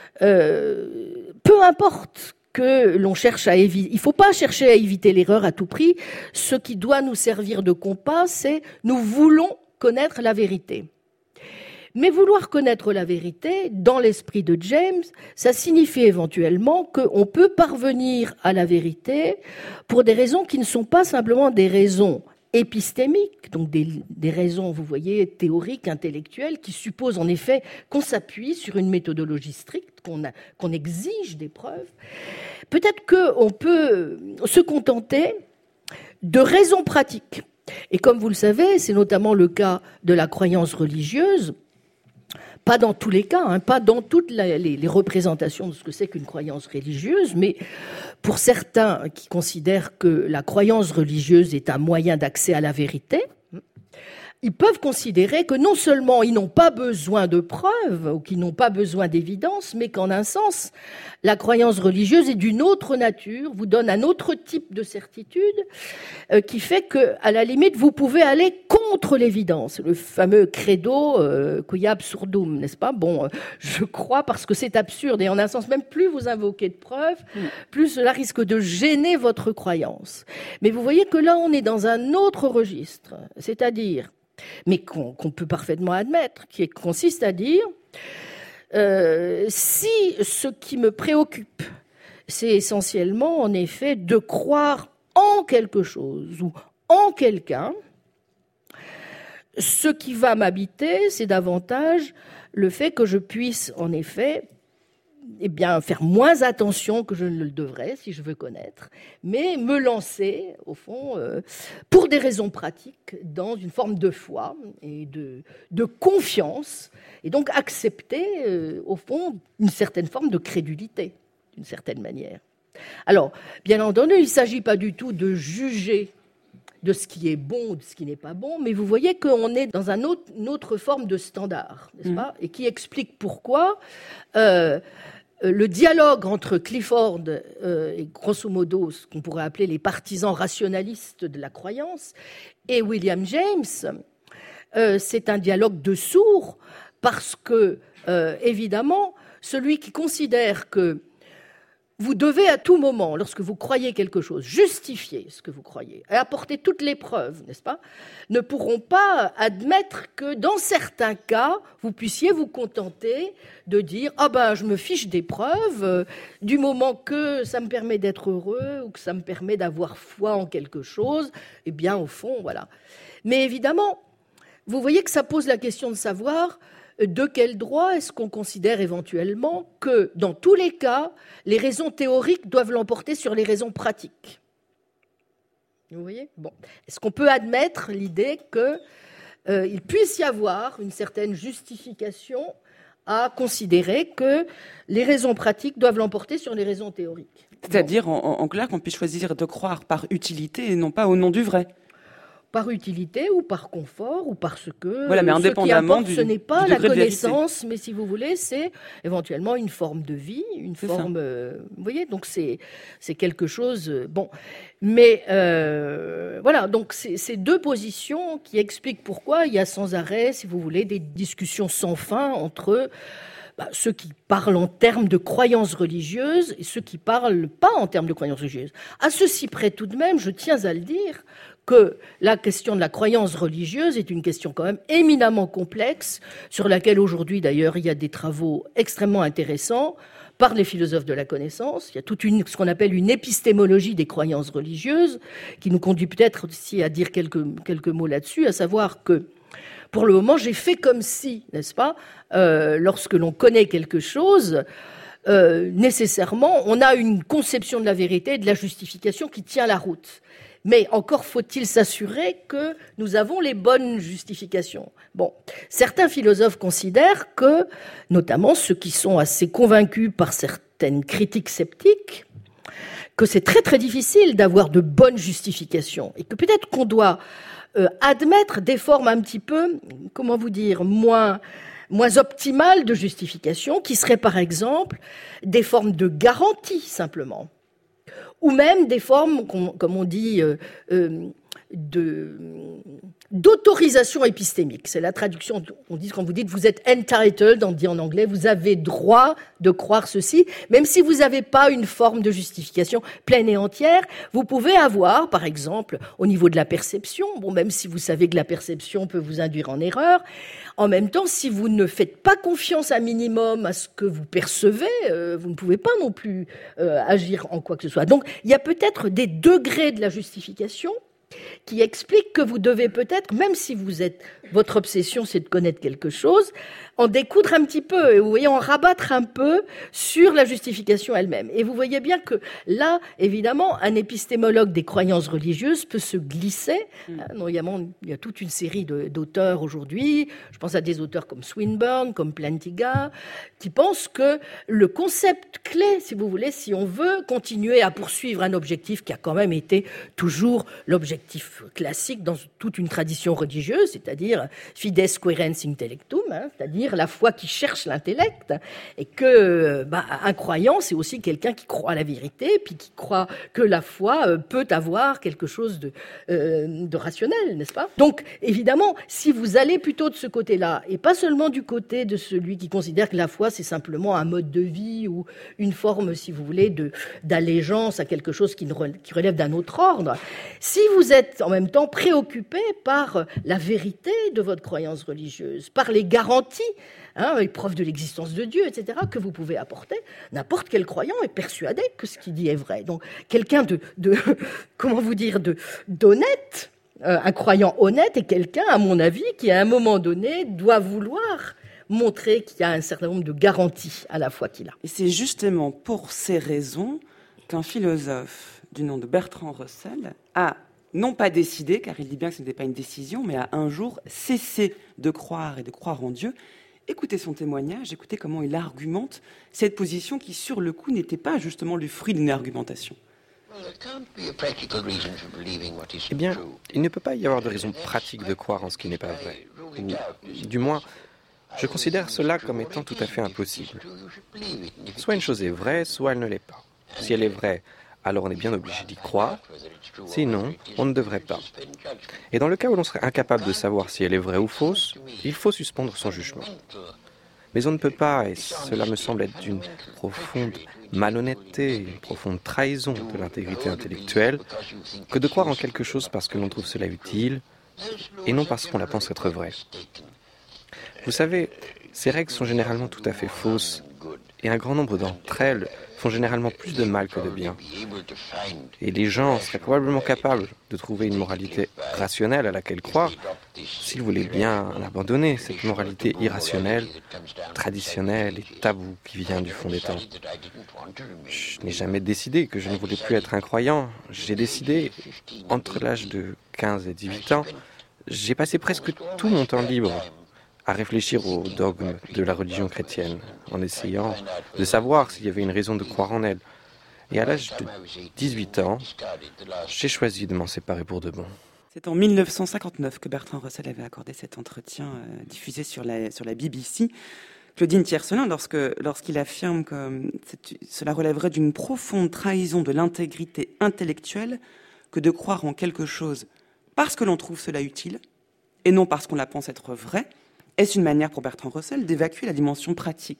peu importe que l'on cherche à éviter, il ne faut pas chercher à éviter l'erreur à tout prix. Ce qui doit nous servir de compas, c'est nous voulons connaître la vérité. Mais vouloir connaître la vérité, dans l'esprit de James, ça signifie éventuellement qu'on peut parvenir à la vérité pour des raisons qui ne sont pas simplement des raisons épistémiques, donc des raisons, vous voyez, théoriques, intellectuelles, qui supposent en effet qu'on s'appuie sur une méthodologie stricte, qu'on exige des preuves. Peut-être qu'on peut se contenter de raisons pratiques. Et comme vous le savez, c'est notamment le cas de la croyance religieuse. Pas dans tous les cas, pas dans toutes les représentations de ce que c'est qu'une croyance religieuse, mais pour certains qui considèrent que la croyance religieuse est un moyen d'accès à la vérité, ils peuvent considérer que non seulement ils n'ont pas besoin de preuves ou qu'ils n'ont pas besoin d'évidence, mais qu'en un sens, la croyance religieuse est d'une autre nature, vous donne un autre type de certitude qui fait que, à la limite, vous pouvez aller contre l'évidence. Le fameux credo quia absurdum, n'est-ce pas ? Bon, je crois parce que c'est absurde et en un sens, même plus vous invoquez de preuves, plus cela risque de gêner votre croyance. Mais vous voyez que là, on est dans un autre registre, c'est-à-dire mais qu'on peut parfaitement admettre, qui consiste à dire si ce qui me préoccupe, c'est essentiellement, en effet, de croire en quelque chose ou en quelqu'un, ce qui va m'habiter, c'est davantage le fait que je puisse, en effet, faire moins attention que je ne le devrais, si je veux connaître, mais me lancer, au fond, pour des raisons pratiques, dans une forme de foi et de confiance, et donc accepter, au fond, une certaine forme de crédulité, d'une certaine manière. Alors, bien entendu, il ne s'agit pas du tout de juger de ce qui est bon ou de ce qui n'est pas bon, mais vous voyez qu'on est dans une autre forme de standard, n'est-ce pas ? Et qui explique pourquoi le dialogue entre Clifford et grosso modo ce qu'on pourrait appeler les partisans rationalistes de la croyance et William James, c'est un dialogue de sourds parce que, évidemment, celui qui considère que vous devez à tout moment, lorsque vous croyez quelque chose, justifier ce que vous croyez et apporter toutes les preuves, n'est-ce pas, ne pourront pas admettre que dans certains cas, vous puissiez vous contenter de dire « Ah ben, je me fiche des preuves, du moment que ça me permet d'être heureux ou que ça me permet d'avoir foi en quelque chose, eh bien, au fond, voilà. » Mais évidemment, vous voyez que ça pose la question de savoir de quel droit est-ce qu'on considère éventuellement que, dans tous les cas, les raisons théoriques doivent l'emporter sur les raisons pratiques. Vous voyez ? Bon. Est-ce qu'on peut admettre l'idée qu'il puisse y avoir une certaine justification à considérer que les raisons pratiques doivent l'emporter sur les raisons théoriques ? C'est-à-dire, en clair, qu'on puisse choisir de croire par utilité et non pas au nom du vrai. Par utilité ou par confort ou parce que voilà, mais indépendamment ce qui importe, ce n'est pas la connaissance, de mais si vous voulez, c'est éventuellement une forme de vie, une forme. Vous voyez, donc c'est quelque chose. Bon, mais voilà, donc c'est deux positions qui expliquent pourquoi il y a sans arrêt, si vous voulez, des discussions sans fin entre ceux qui parlent en termes de croyances religieuses et ceux qui parlent pas en termes de croyances religieuses. À ceci près tout de même, je tiens à le dire, que la question de la croyance religieuse est une question quand même éminemment complexe, sur laquelle aujourd'hui d'ailleurs il y a des travaux extrêmement intéressants par les philosophes de la connaissance. Il y a ce qu'on appelle une épistémologie des croyances religieuses, qui nous conduit peut-être aussi à dire quelques mots là-dessus, à savoir que pour le moment, j'ai fait comme si, n'est-ce pas, lorsque l'on connaît quelque chose, nécessairement, on a une conception de la vérité et de la justification qui tient la route. Mais encore faut-il s'assurer que nous avons les bonnes justifications. Bon, certains philosophes considèrent que, notamment ceux qui sont assez convaincus par certaines critiques sceptiques, que c'est très très difficile d'avoir de bonnes justifications et que peut-être qu'on doit admettre des formes un petit peu, comment vous dire, moins optimales de justification, qui seraient par exemple des formes de garantie simplement, ou même des formes, comme on dit, d'autorisation épistémique. C'est la traduction, on dit quand vous dites vous êtes entitled, on dit en anglais, vous avez droit de croire ceci, même si vous n'avez pas une forme de justification pleine et entière, vous pouvez avoir, par exemple, au niveau de la perception, même si vous savez que la perception peut vous induire en erreur, en même temps, si vous ne faites pas confiance un minimum à ce que vous percevez, vous ne pouvez pas non plus agir en quoi que ce soit. Donc, il y a peut-être des degrés de la justification qui explique que vous devez peut-être, même si votre obsession c'est de connaître quelque chose, en découdre un petit peu, et vous voyez, en rabattre un peu sur la justification elle-même. Et vous voyez bien que là, évidemment, un épistémologue des croyances religieuses peut se glisser. Il y a toute une série d'auteurs aujourd'hui, je pense à des auteurs comme Swinburne, comme Plantinga, qui pensent que le concept clé, si vous voulez, si on veut continuer à poursuivre un objectif qui a quand même été toujours l'objectif classique dans toute une tradition religieuse, c'est-à-dire fides quaerens intellectum, c'est-à-dire la foi qui cherche l'intellect, et que un croyant, c'est aussi quelqu'un qui croit à la vérité, puis qui croit que la foi peut avoir quelque chose de rationnel, n'est-ce pas? Donc, évidemment, si vous allez plutôt de ce côté-là, et pas seulement du côté de celui qui considère que la foi, c'est simplement un mode de vie ou une forme, si vous voulez, d'allégeance à quelque chose qui relève d'un autre ordre, si vous êtes en même temps préoccupé par la vérité de votre croyance religieuse, par les garanties, les preuves de l'existence de Dieu, etc., que vous pouvez apporter, n'importe quel croyant est persuadé que ce qu'il dit est vrai. Donc, quelqu'un d'honnête, un croyant honnête est quelqu'un, à mon avis, qui, à un moment donné, doit vouloir montrer qu'il y a un certain nombre de garanties à la foi qu'il a. Et c'est justement pour ces raisons qu'un philosophe du nom de Bertrand Russell a non pas décidé, car il dit bien que ce n'était pas une décision, mais a un jour cessé de croire et de croire en Dieu. Écoutez son témoignage, écoutez comment il argumente cette position qui, sur le coup, n'était pas justement le fruit d'une argumentation. Eh bien, il ne peut pas y avoir de raison pratique de croire en ce qui n'est pas vrai. Ou, du moins, je considère cela comme étant tout à fait impossible. Soit une chose est vraie, soit elle ne l'est pas. Si elle est vraie, alors on est bien obligé d'y croire. Sinon, on ne devrait pas. Et dans le cas où l'on serait incapable de savoir si elle est vraie ou fausse, il faut suspendre son jugement. Mais on ne peut pas, et cela me semble être d'une profonde malhonnêteté, une profonde trahison de l'intégrité intellectuelle, que de croire en quelque chose parce que l'on trouve cela utile, et non parce qu'on la pense être vraie. Vous savez, ces règles sont généralement tout à fait fausses, et un grand nombre d'entre elles font généralement plus de mal que de bien. Et les gens seraient probablement capables de trouver une moralité rationnelle à laquelle croire, s'ils voulaient bien abandonner cette moralité irrationnelle, traditionnelle et taboue qui vient du fond des temps. Je n'ai jamais décidé que je ne voulais plus être un croyant. J'ai décidé, entre l'âge de 15 et 18 ans, j'ai passé presque tout mon temps libre à réfléchir aux dogmes de la religion chrétienne, en essayant de savoir s'il y avait une raison de croire en elle. Et à l'âge de 18 ans, j'ai choisi de m'en séparer pour de bon. C'est en 1959 que Bertrand Russell avait accordé cet entretien diffusé sur la BBC. Claudine Tiercelin, lorsqu'il affirme que cela relèverait d'une profonde trahison de l'intégrité intellectuelle que de croire en quelque chose parce que l'on trouve cela utile, et non parce qu'on la pense être vraie, est-ce une manière pour Bertrand Russell d'évacuer la dimension pratique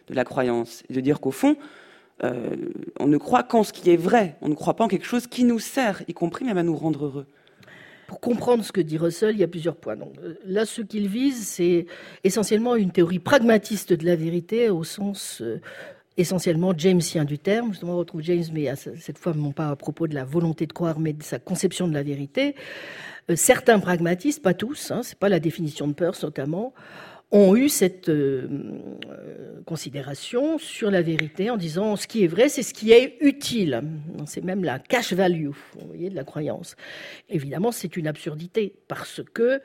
de la croyance, et de dire qu'au fond, on ne croit qu'en ce qui est vrai, on ne croit pas en quelque chose qui nous sert, y compris même à nous rendre heureux. Pour comprendre ce que dit Russell, il y a plusieurs points. Donc, là, ce qu'il vise, c'est essentiellement une théorie pragmatiste de la vérité, au sens essentiellement jamesien du terme. Justement, on retrouve James, mais cette fois, non pas à propos de la volonté de croire, mais de sa conception de la vérité. Certains pragmatistes, pas tous, c'est pas la définition de Peirce notamment, ont eu cette considération sur la vérité en disant ce qui est vrai, c'est ce qui est utile. C'est même la cash value, vous voyez, de la croyance. Évidemment, c'est une absurdité parce que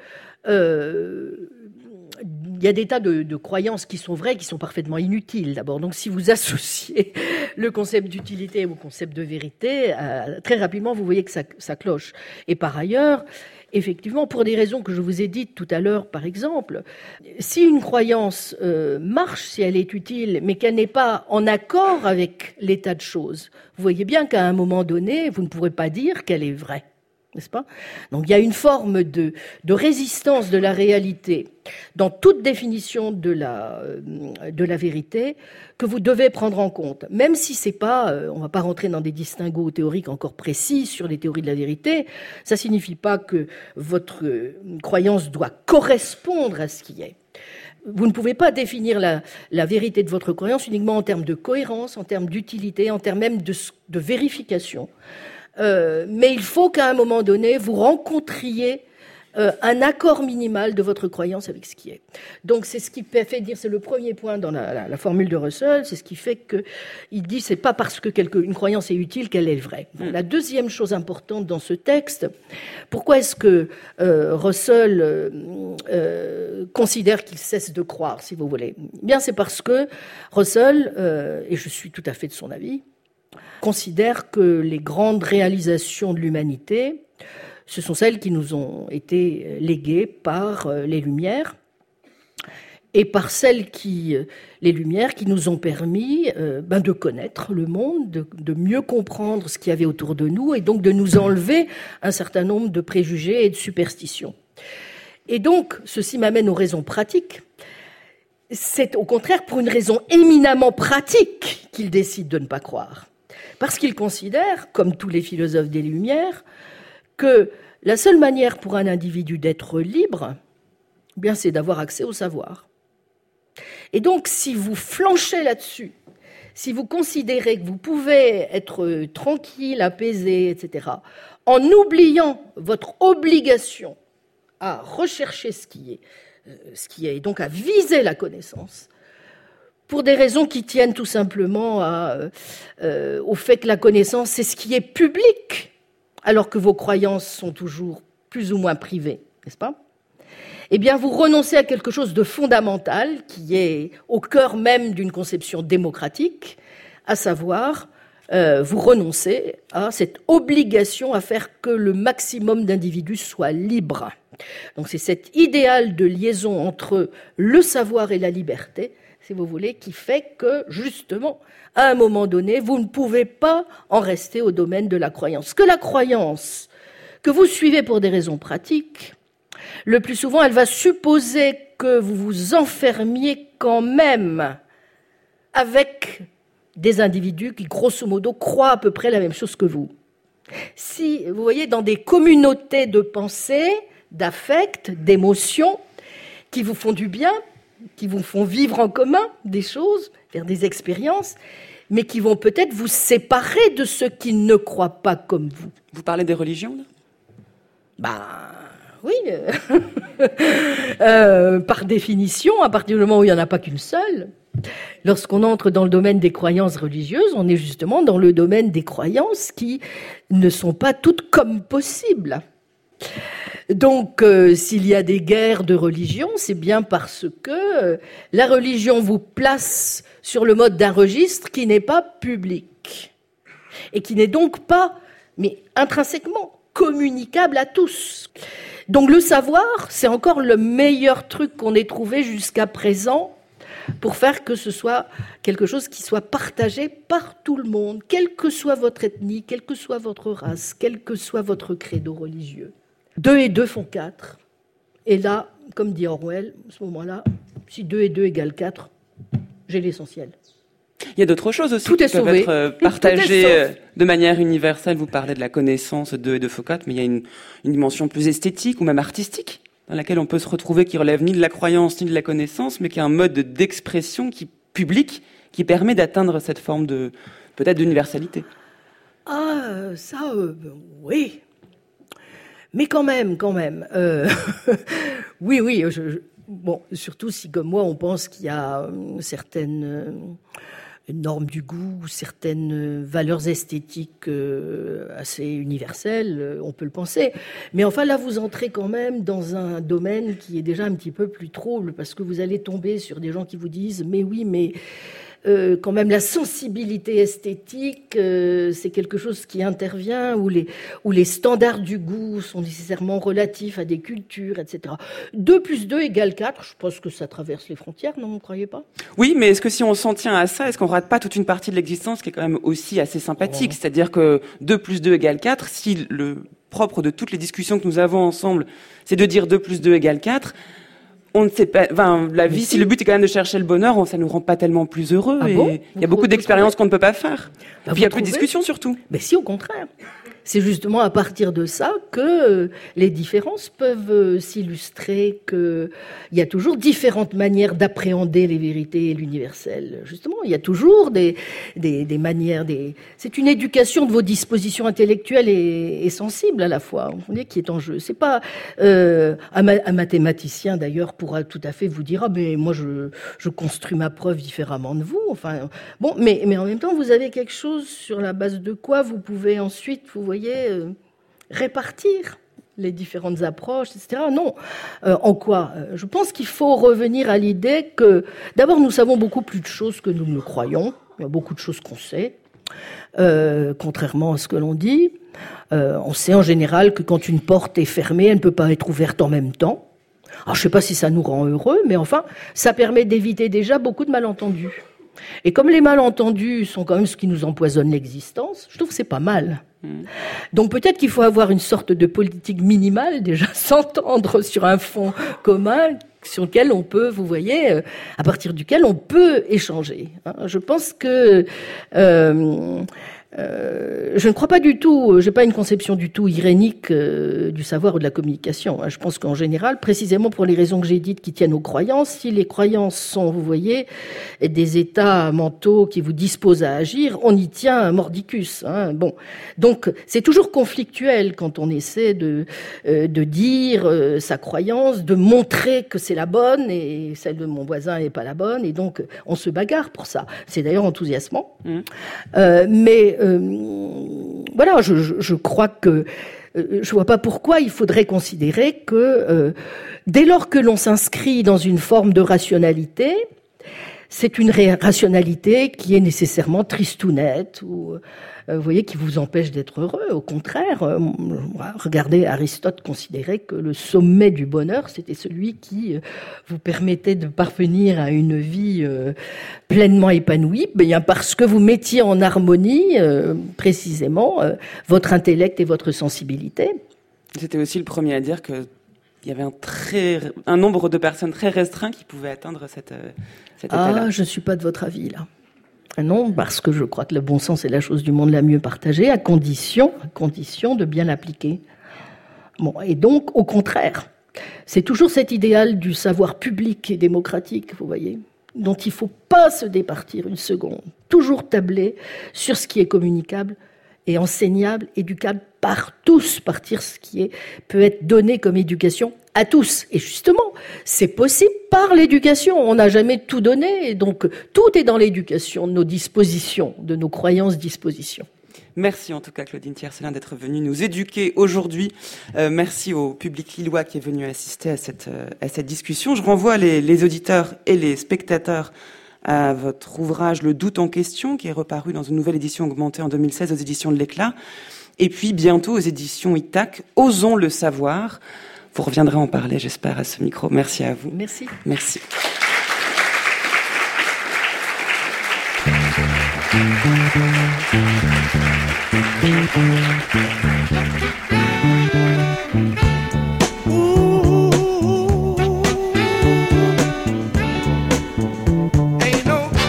il y a des tas de croyances qui sont vraies, qui sont parfaitement inutiles d'abord. Donc si vous associez le concept d'utilité au concept de vérité, très rapidement vous voyez que ça cloche. Et par ailleurs, effectivement, pour des raisons que je vous ai dites tout à l'heure, par exemple, si une croyance marche, si elle est utile, mais qu'elle n'est pas en accord avec l'état de choses, vous voyez bien qu'à un moment donné, vous ne pourrez pas dire qu'elle est vraie, n'est-ce pas ? Donc il y a une forme de résistance de la réalité dans toute définition de la vérité que vous devez prendre en compte. Même si c'est pas, on va pas rentrer dans des distinguos théoriques encore précis sur les théories de la vérité, ça signifie pas que votre croyance doit correspondre à ce qui est. Vous ne pouvez pas définir la vérité de votre croyance uniquement en termes de cohérence, en termes d'utilité, en termes même de vérification. Mais il faut qu'à un moment donné, vous rencontriez un accord minimal de votre croyance avec ce qui est. Donc c'est ce qui fait dire, c'est le premier point dans la formule de Russell, c'est ce qui fait que il dit c'est pas parce que une croyance est utile qu'elle est vraie. La deuxième chose importante dans ce texte, pourquoi est-ce que Russell considère qu'il cesse de croire, si vous voulez ? Eh bien c'est parce que Russell, et je suis tout à fait de son avis, considère que les grandes réalisations de l'humanité, ce sont celles qui nous ont été léguées par les Lumières et par les Lumières qui nous ont permis de connaître le monde, de mieux comprendre ce qu'il y avait autour de nous et donc de nous enlever un certain nombre de préjugés et de superstitions. Et donc, ceci m'amène aux raisons pratiques. C'est au contraire pour une raison éminemment pratique qu'il décide de ne pas croire. Parce qu'il considère, comme tous les philosophes des Lumières, que la seule manière pour un individu d'être libre, eh bien, c'est d'avoir accès au savoir. Et donc, si vous flanchez là-dessus, si vous considérez que vous pouvez être tranquille, apaisé, etc., en oubliant votre obligation à rechercher ce qui est, et donc à viser la connaissance, pour des raisons qui tiennent tout simplement au fait que la connaissance, c'est ce qui est public, alors que vos croyances sont toujours plus ou moins privées, n'est-ce pas ? Eh bien, vous renoncez à quelque chose de fondamental, qui est au cœur même d'une conception démocratique, à savoir, vous renoncez à cette obligation à faire que le maximum d'individus soient libres. Donc c'est cet idéal de liaison entre le savoir et la liberté, si vous voulez, qui fait que, justement, à un moment donné, vous ne pouvez pas en rester au domaine de la croyance. Que la croyance que vous suivez pour des raisons pratiques, le plus souvent, elle va supposer que vous vous enfermiez quand même avec des individus qui, grosso modo, croient à peu près la même chose que vous. Si, vous voyez, dans des communautés de pensée, d'affect, d'émotions, qui vous font du bien, qui vous font vivre en commun des choses, faire des expériences, mais qui vont peut-être vous séparer de ceux qui ne croient pas comme vous. Vous parlez des religions, là ? Oui. Par définition, à partir du moment où il n'y en a pas qu'une seule, lorsqu'on entre dans le domaine des croyances religieuses, on est justement dans le domaine des croyances qui ne sont pas toutes comme possibles. Donc, s'il y a des guerres de religion, c'est bien parce que la religion vous place sur le mode d'un registre qui n'est pas public et qui n'est donc pas, mais intrinsèquement, communicable à tous. Donc le savoir, c'est encore le meilleur truc qu'on ait trouvé jusqu'à présent pour faire que ce soit quelque chose qui soit partagé par tout le monde, quelle que soit votre ethnie, quelle que soit votre race, quel que soit votre credo religieux. 2 et 2 font 4. Et là, comme dit Orwell, à ce moment-là, si 2 et 2 égale 4, j'ai l'essentiel. Il y a d'autres choses aussi qui peuvent être partagées de manière universelle. Vous parlez de la connaissance de Foucault, mais il y a une dimension plus esthétique ou même artistique dans laquelle on peut se retrouver, qui relève ni de la croyance ni de la connaissance, mais qui est un mode d'expression public qui permet d'atteindre cette forme peut-être d'universalité. Oui. Mais quand même. Oui. Bon, surtout si, comme moi, on pense qu'il y a certaines normes du goût, certaines valeurs esthétiques assez universelles, on peut le penser. Mais enfin, là, vous entrez quand même dans un domaine qui est déjà un petit peu plus trouble, parce que vous allez tomber sur des gens qui vous disent « mais oui, mais... » quand même la sensibilité esthétique, c'est quelque chose qui intervient, où les standards du goût sont nécessairement relatifs à des cultures, etc. 2 + 2 = 4, je pense que ça traverse les frontières, non, vous ne croyez pas ? Oui, mais est-ce que si on s'en tient à ça, est-ce qu'on rate pas toute une partie de l'existence qui est quand même aussi assez sympathique ? C'est-à-dire que 2 + 2 = 4, si le propre de toutes les discussions que nous avons ensemble, c'est de dire 2 + 2 = 4, on ne sait pas, la vie, si le but est quand même de chercher le bonheur, ça nous rend pas tellement plus heureux. Il y a beaucoup d'expériences qu'on ne peut pas faire. Et puis il y a plus de discussion surtout. Mais si, au contraire. C'est justement à partir de ça que les différences peuvent s'illustrer, qu'il y a toujours différentes manières d'appréhender les vérités et l'universel. Justement, il y a toujours des manières... C'est une éducation de vos dispositions intellectuelles et sensibles à la fois, vous voyez, qui est en jeu. C'est pas... un mathématicien, d'ailleurs, pourra tout à fait vous dire « Ah, mais moi, je construis ma preuve différemment de vous. » Enfin, bon, mais en même temps, vous avez quelque chose sur la base de quoi vous pouvez ensuite, vous voyez, répartir les différentes approches, etc. Non. En quoi ? Je pense qu'il faut revenir à l'idée que, d'abord, nous savons beaucoup plus de choses que nous ne le croyons. Il y a beaucoup de choses qu'on sait, contrairement à ce que l'on dit. On sait en général que quand une porte est fermée, elle ne peut pas être ouverte en même temps. Alors, je ne sais pas si ça nous rend heureux, mais enfin, ça permet d'éviter déjà beaucoup de malentendus. Et comme les malentendus sont quand même ce qui nous empoisonne l'existence, je trouve que c'est pas mal. Donc peut-être qu'il faut avoir une sorte de politique minimale, déjà s'entendre sur un fond commun sur lequel on peut, vous voyez, à partir duquel on peut échanger. Je pense que je ne crois pas du tout, j'ai pas une conception du tout irénique du savoir ou de la communication. Je pense qu'en général, précisément pour les raisons que j'ai dites qui tiennent aux croyances, si les croyances sont, vous voyez, des états mentaux qui vous disposent à agir, on y tient un mordicus. Bon, donc c'est toujours conflictuel quand on essaie de dire sa croyance, de montrer que c'est la bonne et celle de mon voisin n'est pas la bonne, et donc on se bagarre pour ça. C'est d'ailleurs enthousiasmant, mais voilà, je crois que je vois pas pourquoi il faudrait considérer que dès lors que l'on s'inscrit dans une forme de rationalité, c'est une rationalité qui est nécessairement tristounette ou vous voyez, qui vous empêche d'être heureux. Au contraire, regardez, Aristote considérait que le sommet du bonheur, c'était celui qui vous permettait de parvenir à une vie pleinement épanouie, bien parce que vous mettiez en harmonie précisément votre intellect et votre sensibilité. C'était aussi le premier à dire que il y avait un nombre de personnes très restreint qui pouvaient atteindre cet état-là. Je ne suis pas de votre avis, là. Non, parce que je crois que le bon sens est la chose du monde la mieux partagée, à condition de bien l'appliquer. Bon, et donc, au contraire, c'est toujours cet idéal du savoir public et démocratique, vous voyez, dont il ne faut pas se départir une seconde. Toujours tabler sur ce qui est communicable et enseignable, éducable par tous, partir ce qui peut être donné comme éducation à tous. Et justement, c'est possible par l'éducation. On n'a jamais tout donné, et donc tout est dans l'éducation, de nos dispositions, de nos croyances dispositions. Merci en tout cas Claudine Tiercelin d'être venue nous éduquer aujourd'hui. Merci au public lillois qui est venu assister à cette discussion. Je renvoie les auditeurs et les spectateurs à votre ouvrage Le doute en question, qui est reparu dans une nouvelle édition augmentée en 2016 aux éditions de l'Éclat. Et puis bientôt aux éditions Itac, Osons le savoir. Vous reviendrez en parler, j'espère, à ce micro. Merci à vous. Merci. Merci. Ain't no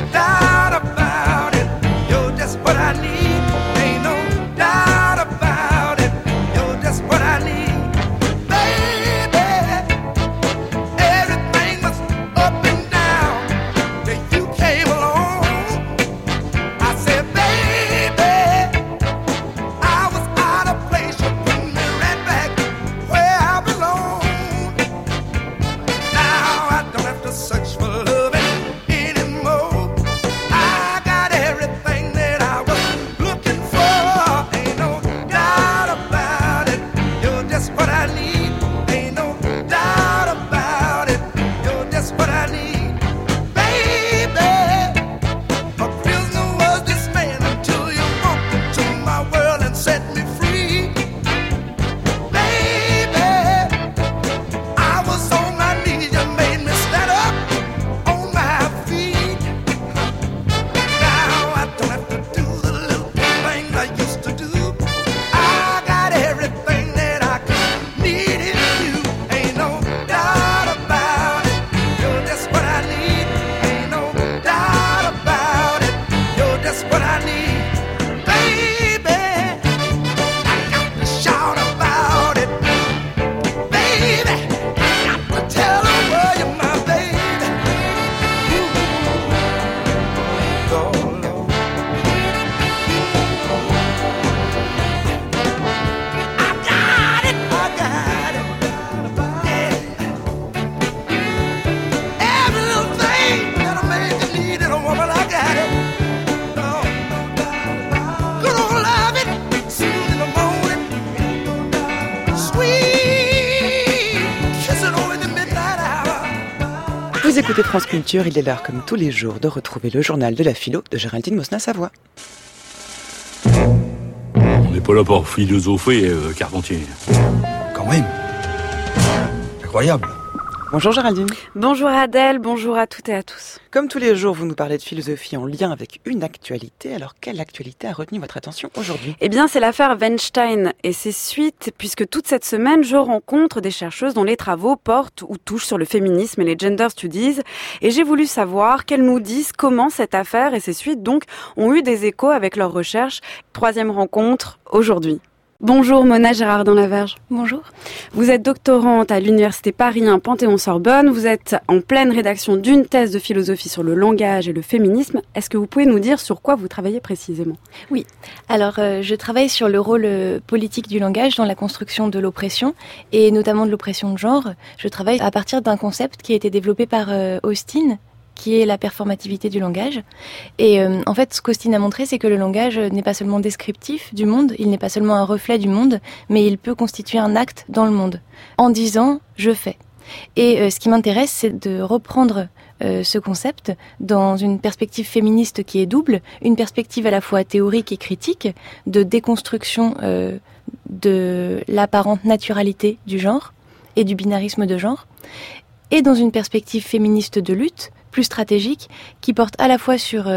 Vous écoutez France Culture, il est l'heure comme tous les jours de retrouver le journal de la philo de Géraldine Mosna-Savoie. On n'est pas là pour philosopher, Carpentier. Quand même. Incroyable. Bonjour Géraldine. Bonjour Adèle, bonjour à toutes et à tous. Comme tous les jours, vous nous parlez de philosophie en lien avec une actualité. Alors, quelle actualité a retenu votre attention aujourd'hui ? Eh bien, c'est l'affaire Weinstein et ses suites, puisque toute cette semaine, je rencontre des chercheuses dont les travaux portent ou touchent sur le féminisme et les gender studies. Et j'ai voulu savoir qu'elles nous disent comment cette affaire et ses suites, donc, ont eu des échos avec leurs recherches. Troisième rencontre, aujourd'hui. Bonjour Mona Gérardin-Laverge. Bonjour. Vous êtes doctorante à l'Université Paris 1 Panthéon-Sorbonne. Vous êtes en pleine rédaction d'une thèse de philosophie sur le langage et le féminisme. Est-ce que vous pouvez nous dire sur quoi vous travaillez précisément ? Oui. Alors, je travaille sur le rôle politique du langage dans la construction de l'oppression et notamment de l'oppression de genre. Je travaille à partir d'un concept qui a été développé par Austin, qui est la performativité du langage. Et en fait, ce qu'Austin a montré, c'est que le langage n'est pas seulement descriptif du monde, il n'est pas seulement un reflet du monde, mais il peut constituer un acte dans le monde, en disant « je fais ». Et ce qui m'intéresse, c'est de reprendre ce concept dans une perspective féministe qui est double, une perspective à la fois théorique et critique, de déconstruction de l'apparente naturalité du genre et du binarisme de genre, et dans une perspective féministe de lutte, plus stratégique, qui porte à la fois sur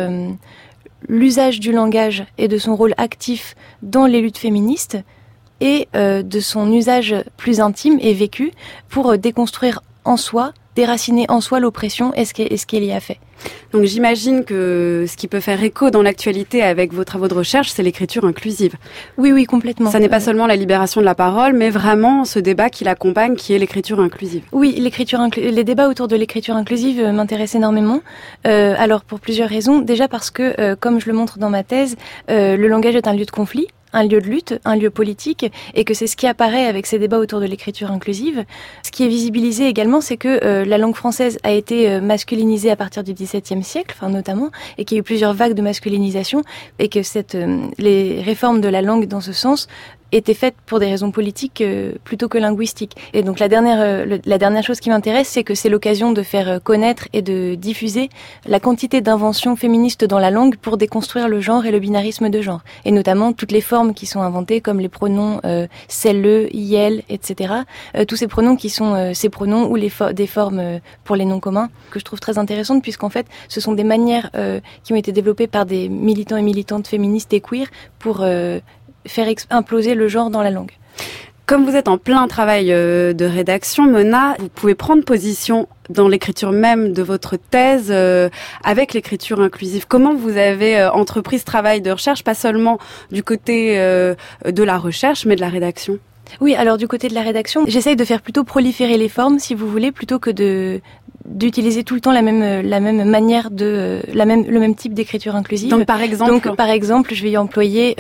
l'usage du langage et de son rôle actif dans les luttes féministes et de son usage plus intime et vécu pour déconstruire en soi, déraciner en soi l'oppression et ce qu'elle y a fait. Donc j'imagine que ce qui peut faire écho dans l'actualité avec vos travaux de recherche, c'est l'écriture inclusive. Oui, complètement. Ça n'est pas seulement la libération de la parole, mais vraiment ce débat qui l'accompagne, qui est l'écriture inclusive. Oui, les débats autour de l'écriture inclusive m'intéressent énormément. Alors pour plusieurs raisons. Déjà parce que, comme je le montre dans ma thèse, le langage est un lieu de conflit, un lieu de lutte, un lieu politique, et que c'est ce qui apparaît avec ces débats autour de l'écriture inclusive. Ce qui est visibilisé également, c'est que la langue française a été masculinisée à partir du XVIIe siècle, notamment, et qu'il y a eu plusieurs vagues de masculinisation, et que les réformes de la langue dans ce sens étaient faites pour des raisons politiques plutôt que linguistiques. Et donc la dernière chose qui m'intéresse, c'est que c'est l'occasion de faire connaître et de diffuser la quantité d'inventions féministes dans la langue pour déconstruire le genre et le binarisme de genre. Et notamment toutes les formes qui sont inventées, comme les pronoms celle, il, etc. Tous ces pronoms qui sont ces pronoms ou des formes pour les noms communs, que je trouve très intéressantes, puisqu'en fait, ce sont des manières qui ont été développées par des militants et militantes féministes et queer pour faire imploser le genre dans la langue. Comme vous êtes en plein travail de rédaction, Mona, vous pouvez prendre position dans l'écriture même de votre thèse avec l'écriture inclusive. Comment vous avez entrepris ce travail de recherche, pas seulement du côté de la recherche, mais de la rédaction ? Oui, alors du côté de la rédaction, j'essaye de faire plutôt proliférer les formes, si vous voulez, plutôt que d'utiliser tout le temps la même manière le même type d'écriture inclusive. Donc par exemple, je vais y employer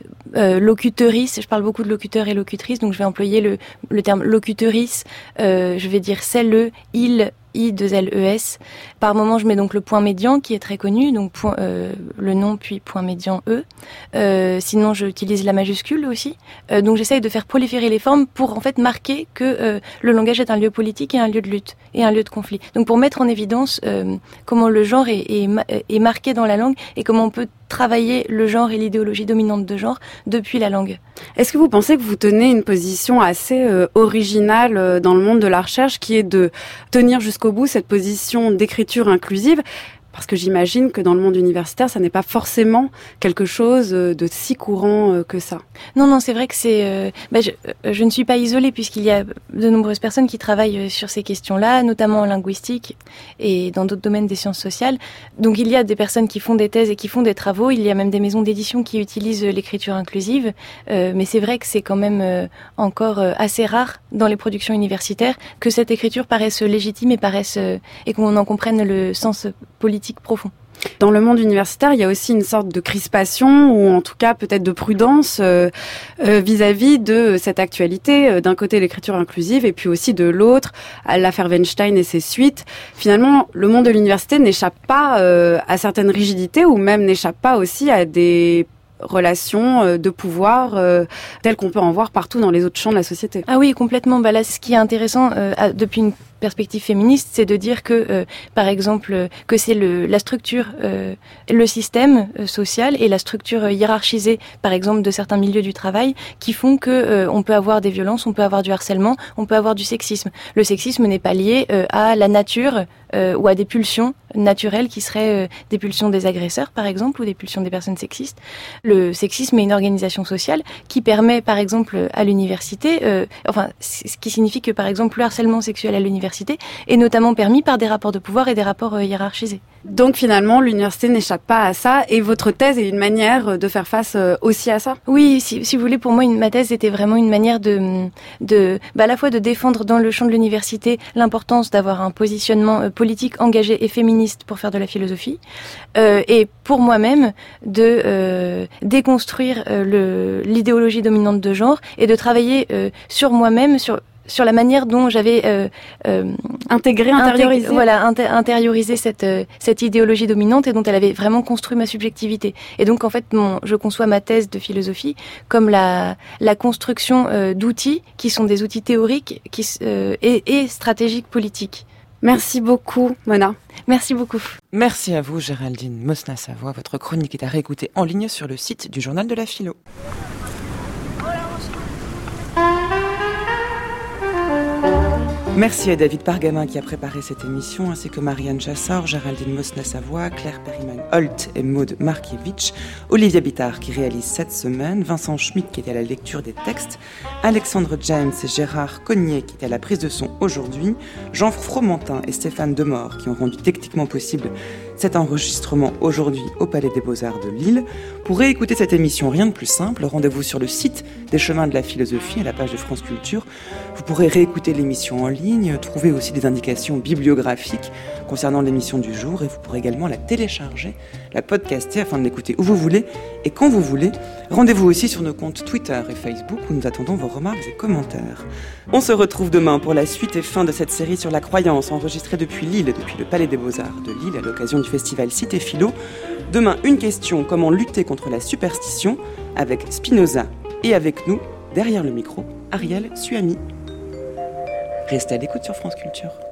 locuteurice. Je parle beaucoup de locuteurs et locutrices, donc je vais employer le terme locuteurice. Je vais dire celle, il, I2LES. Par moment, je mets donc le point médian qui est très connu, donc le nom puis point médian E. Sinon, j'utilise la majuscule aussi. Donc j'essaye de faire proliférer les formes pour en fait marquer que le langage est un lieu politique et un lieu de lutte et un lieu de conflit. Donc pour mettre en évidence comment le genre est marqué dans la langue et comment on peut travailler le genre et l'idéologie dominante de genre depuis la langue. Est-ce que vous pensez que vous tenez une position assez originale dans le monde de la recherche, qui est de tenir jusqu'au bout cette position d'écriture inclusive ? Parce que j'imagine que dans le monde universitaire, ça n'est pas forcément quelque chose de si courant que ça. Non, c'est vrai que c'est... je ne suis pas isolée, puisqu'il y a de nombreuses personnes qui travaillent sur ces questions-là, notamment en linguistique et dans d'autres domaines des sciences sociales. Donc il y a des personnes qui font des thèses et qui font des travaux. Il y a même des maisons d'édition qui utilisent l'écriture inclusive. Mais c'est vrai que c'est quand même encore assez rare dans les productions universitaires que cette écriture paraisse légitime et qu'on en comprenne le sens politique profond. Dans le monde universitaire, il y a aussi une sorte de crispation, ou en tout cas peut-être de prudence vis-à-vis de cette actualité. D'un côté, l'écriture inclusive, et puis aussi de l'autre, l'affaire Weinstein et ses suites. Finalement, le monde de l'université n'échappe pas à certaines rigidités, ou même n'échappe pas aussi à des relations de pouvoir telles qu'on peut en voir partout dans les autres champs de la société. Ah oui, complètement. Là, ce qui est intéressant depuis une perspective féministe, c'est de dire que, par exemple, que c'est la structure, le système social et la structure hiérarchisée, par exemple, de certains milieux du travail, qui font que on peut avoir des violences, on peut avoir du harcèlement, on peut avoir du sexisme. Le sexisme n'est pas lié à la nature ou à des pulsions naturelles qui seraient des pulsions des agresseurs, par exemple, ou des pulsions des personnes sexistes. Le sexisme est une organisation sociale qui permet, par exemple, à l'université, ce qui signifie que, par exemple, le harcèlement sexuel à l'université est notamment permis par des rapports de pouvoir et des rapports hiérarchisés. Donc finalement, l'université n'échappe pas à ça, et votre thèse est une manière de faire face aussi à ça ? Oui, si vous voulez, pour moi, ma thèse était vraiment une manière à la fois de défendre dans le champ de l'université l'importance d'avoir un positionnement politique engagé et féministe pour faire de la philosophie, et pour moi-même de déconstruire l'idéologie dominante de genre et de travailler sur moi-même, sur la manière dont j'avais intériorisé cette idéologie dominante et dont elle avait vraiment construit ma subjectivité. Et donc en fait, je conçois ma thèse de philosophie comme la construction d'outils qui sont des outils théoriques et stratégiques politiques. Merci beaucoup, Mona. Merci beaucoup. Merci à vous, Géraldine Mosna-Savoie. Votre chronique est à réécouter en ligne sur le site du Journal de la Philo. Merci à David Pargamin qui a préparé cette émission, ainsi que Marianne Chassor, Géraldine Mosna-Savoie, Claire Perriman-Holt et Maude Markiewicz, Olivia Bittard qui réalise cette semaine, Vincent Schmitt qui était à la lecture des textes, Alexandre James et Gérard Cognier qui étaient à la prise de son aujourd'hui, Jean Fromentin et Stéphane Demort qui ont rendu techniquement possible cet enregistrement aujourd'hui au Palais des Beaux-Arts de Lille. Pour réécouter cette émission, rien de plus simple, rendez-vous sur le site des Chemins de la Philosophie à la page de France Culture. Vous pourrez réécouter l'émission en ligne, trouver aussi des indications bibliographiques concernant l'émission du jour, et vous pourrez également la télécharger, la podcaster afin de l'écouter où vous voulez et quand vous voulez. Rendez-vous aussi sur nos comptes Twitter et Facebook où nous attendons vos remarques et commentaires. On se retrouve demain pour la suite et fin de cette série sur la croyance enregistrée depuis Lille, depuis le Palais des Beaux-Arts de Lille à l'occasion du festival Cité Philo. Demain, une question, comment lutter contre la superstition, avec Spinoza et avec nous, derrière le micro, Ariel Suami. Restez à l'écoute sur France Culture.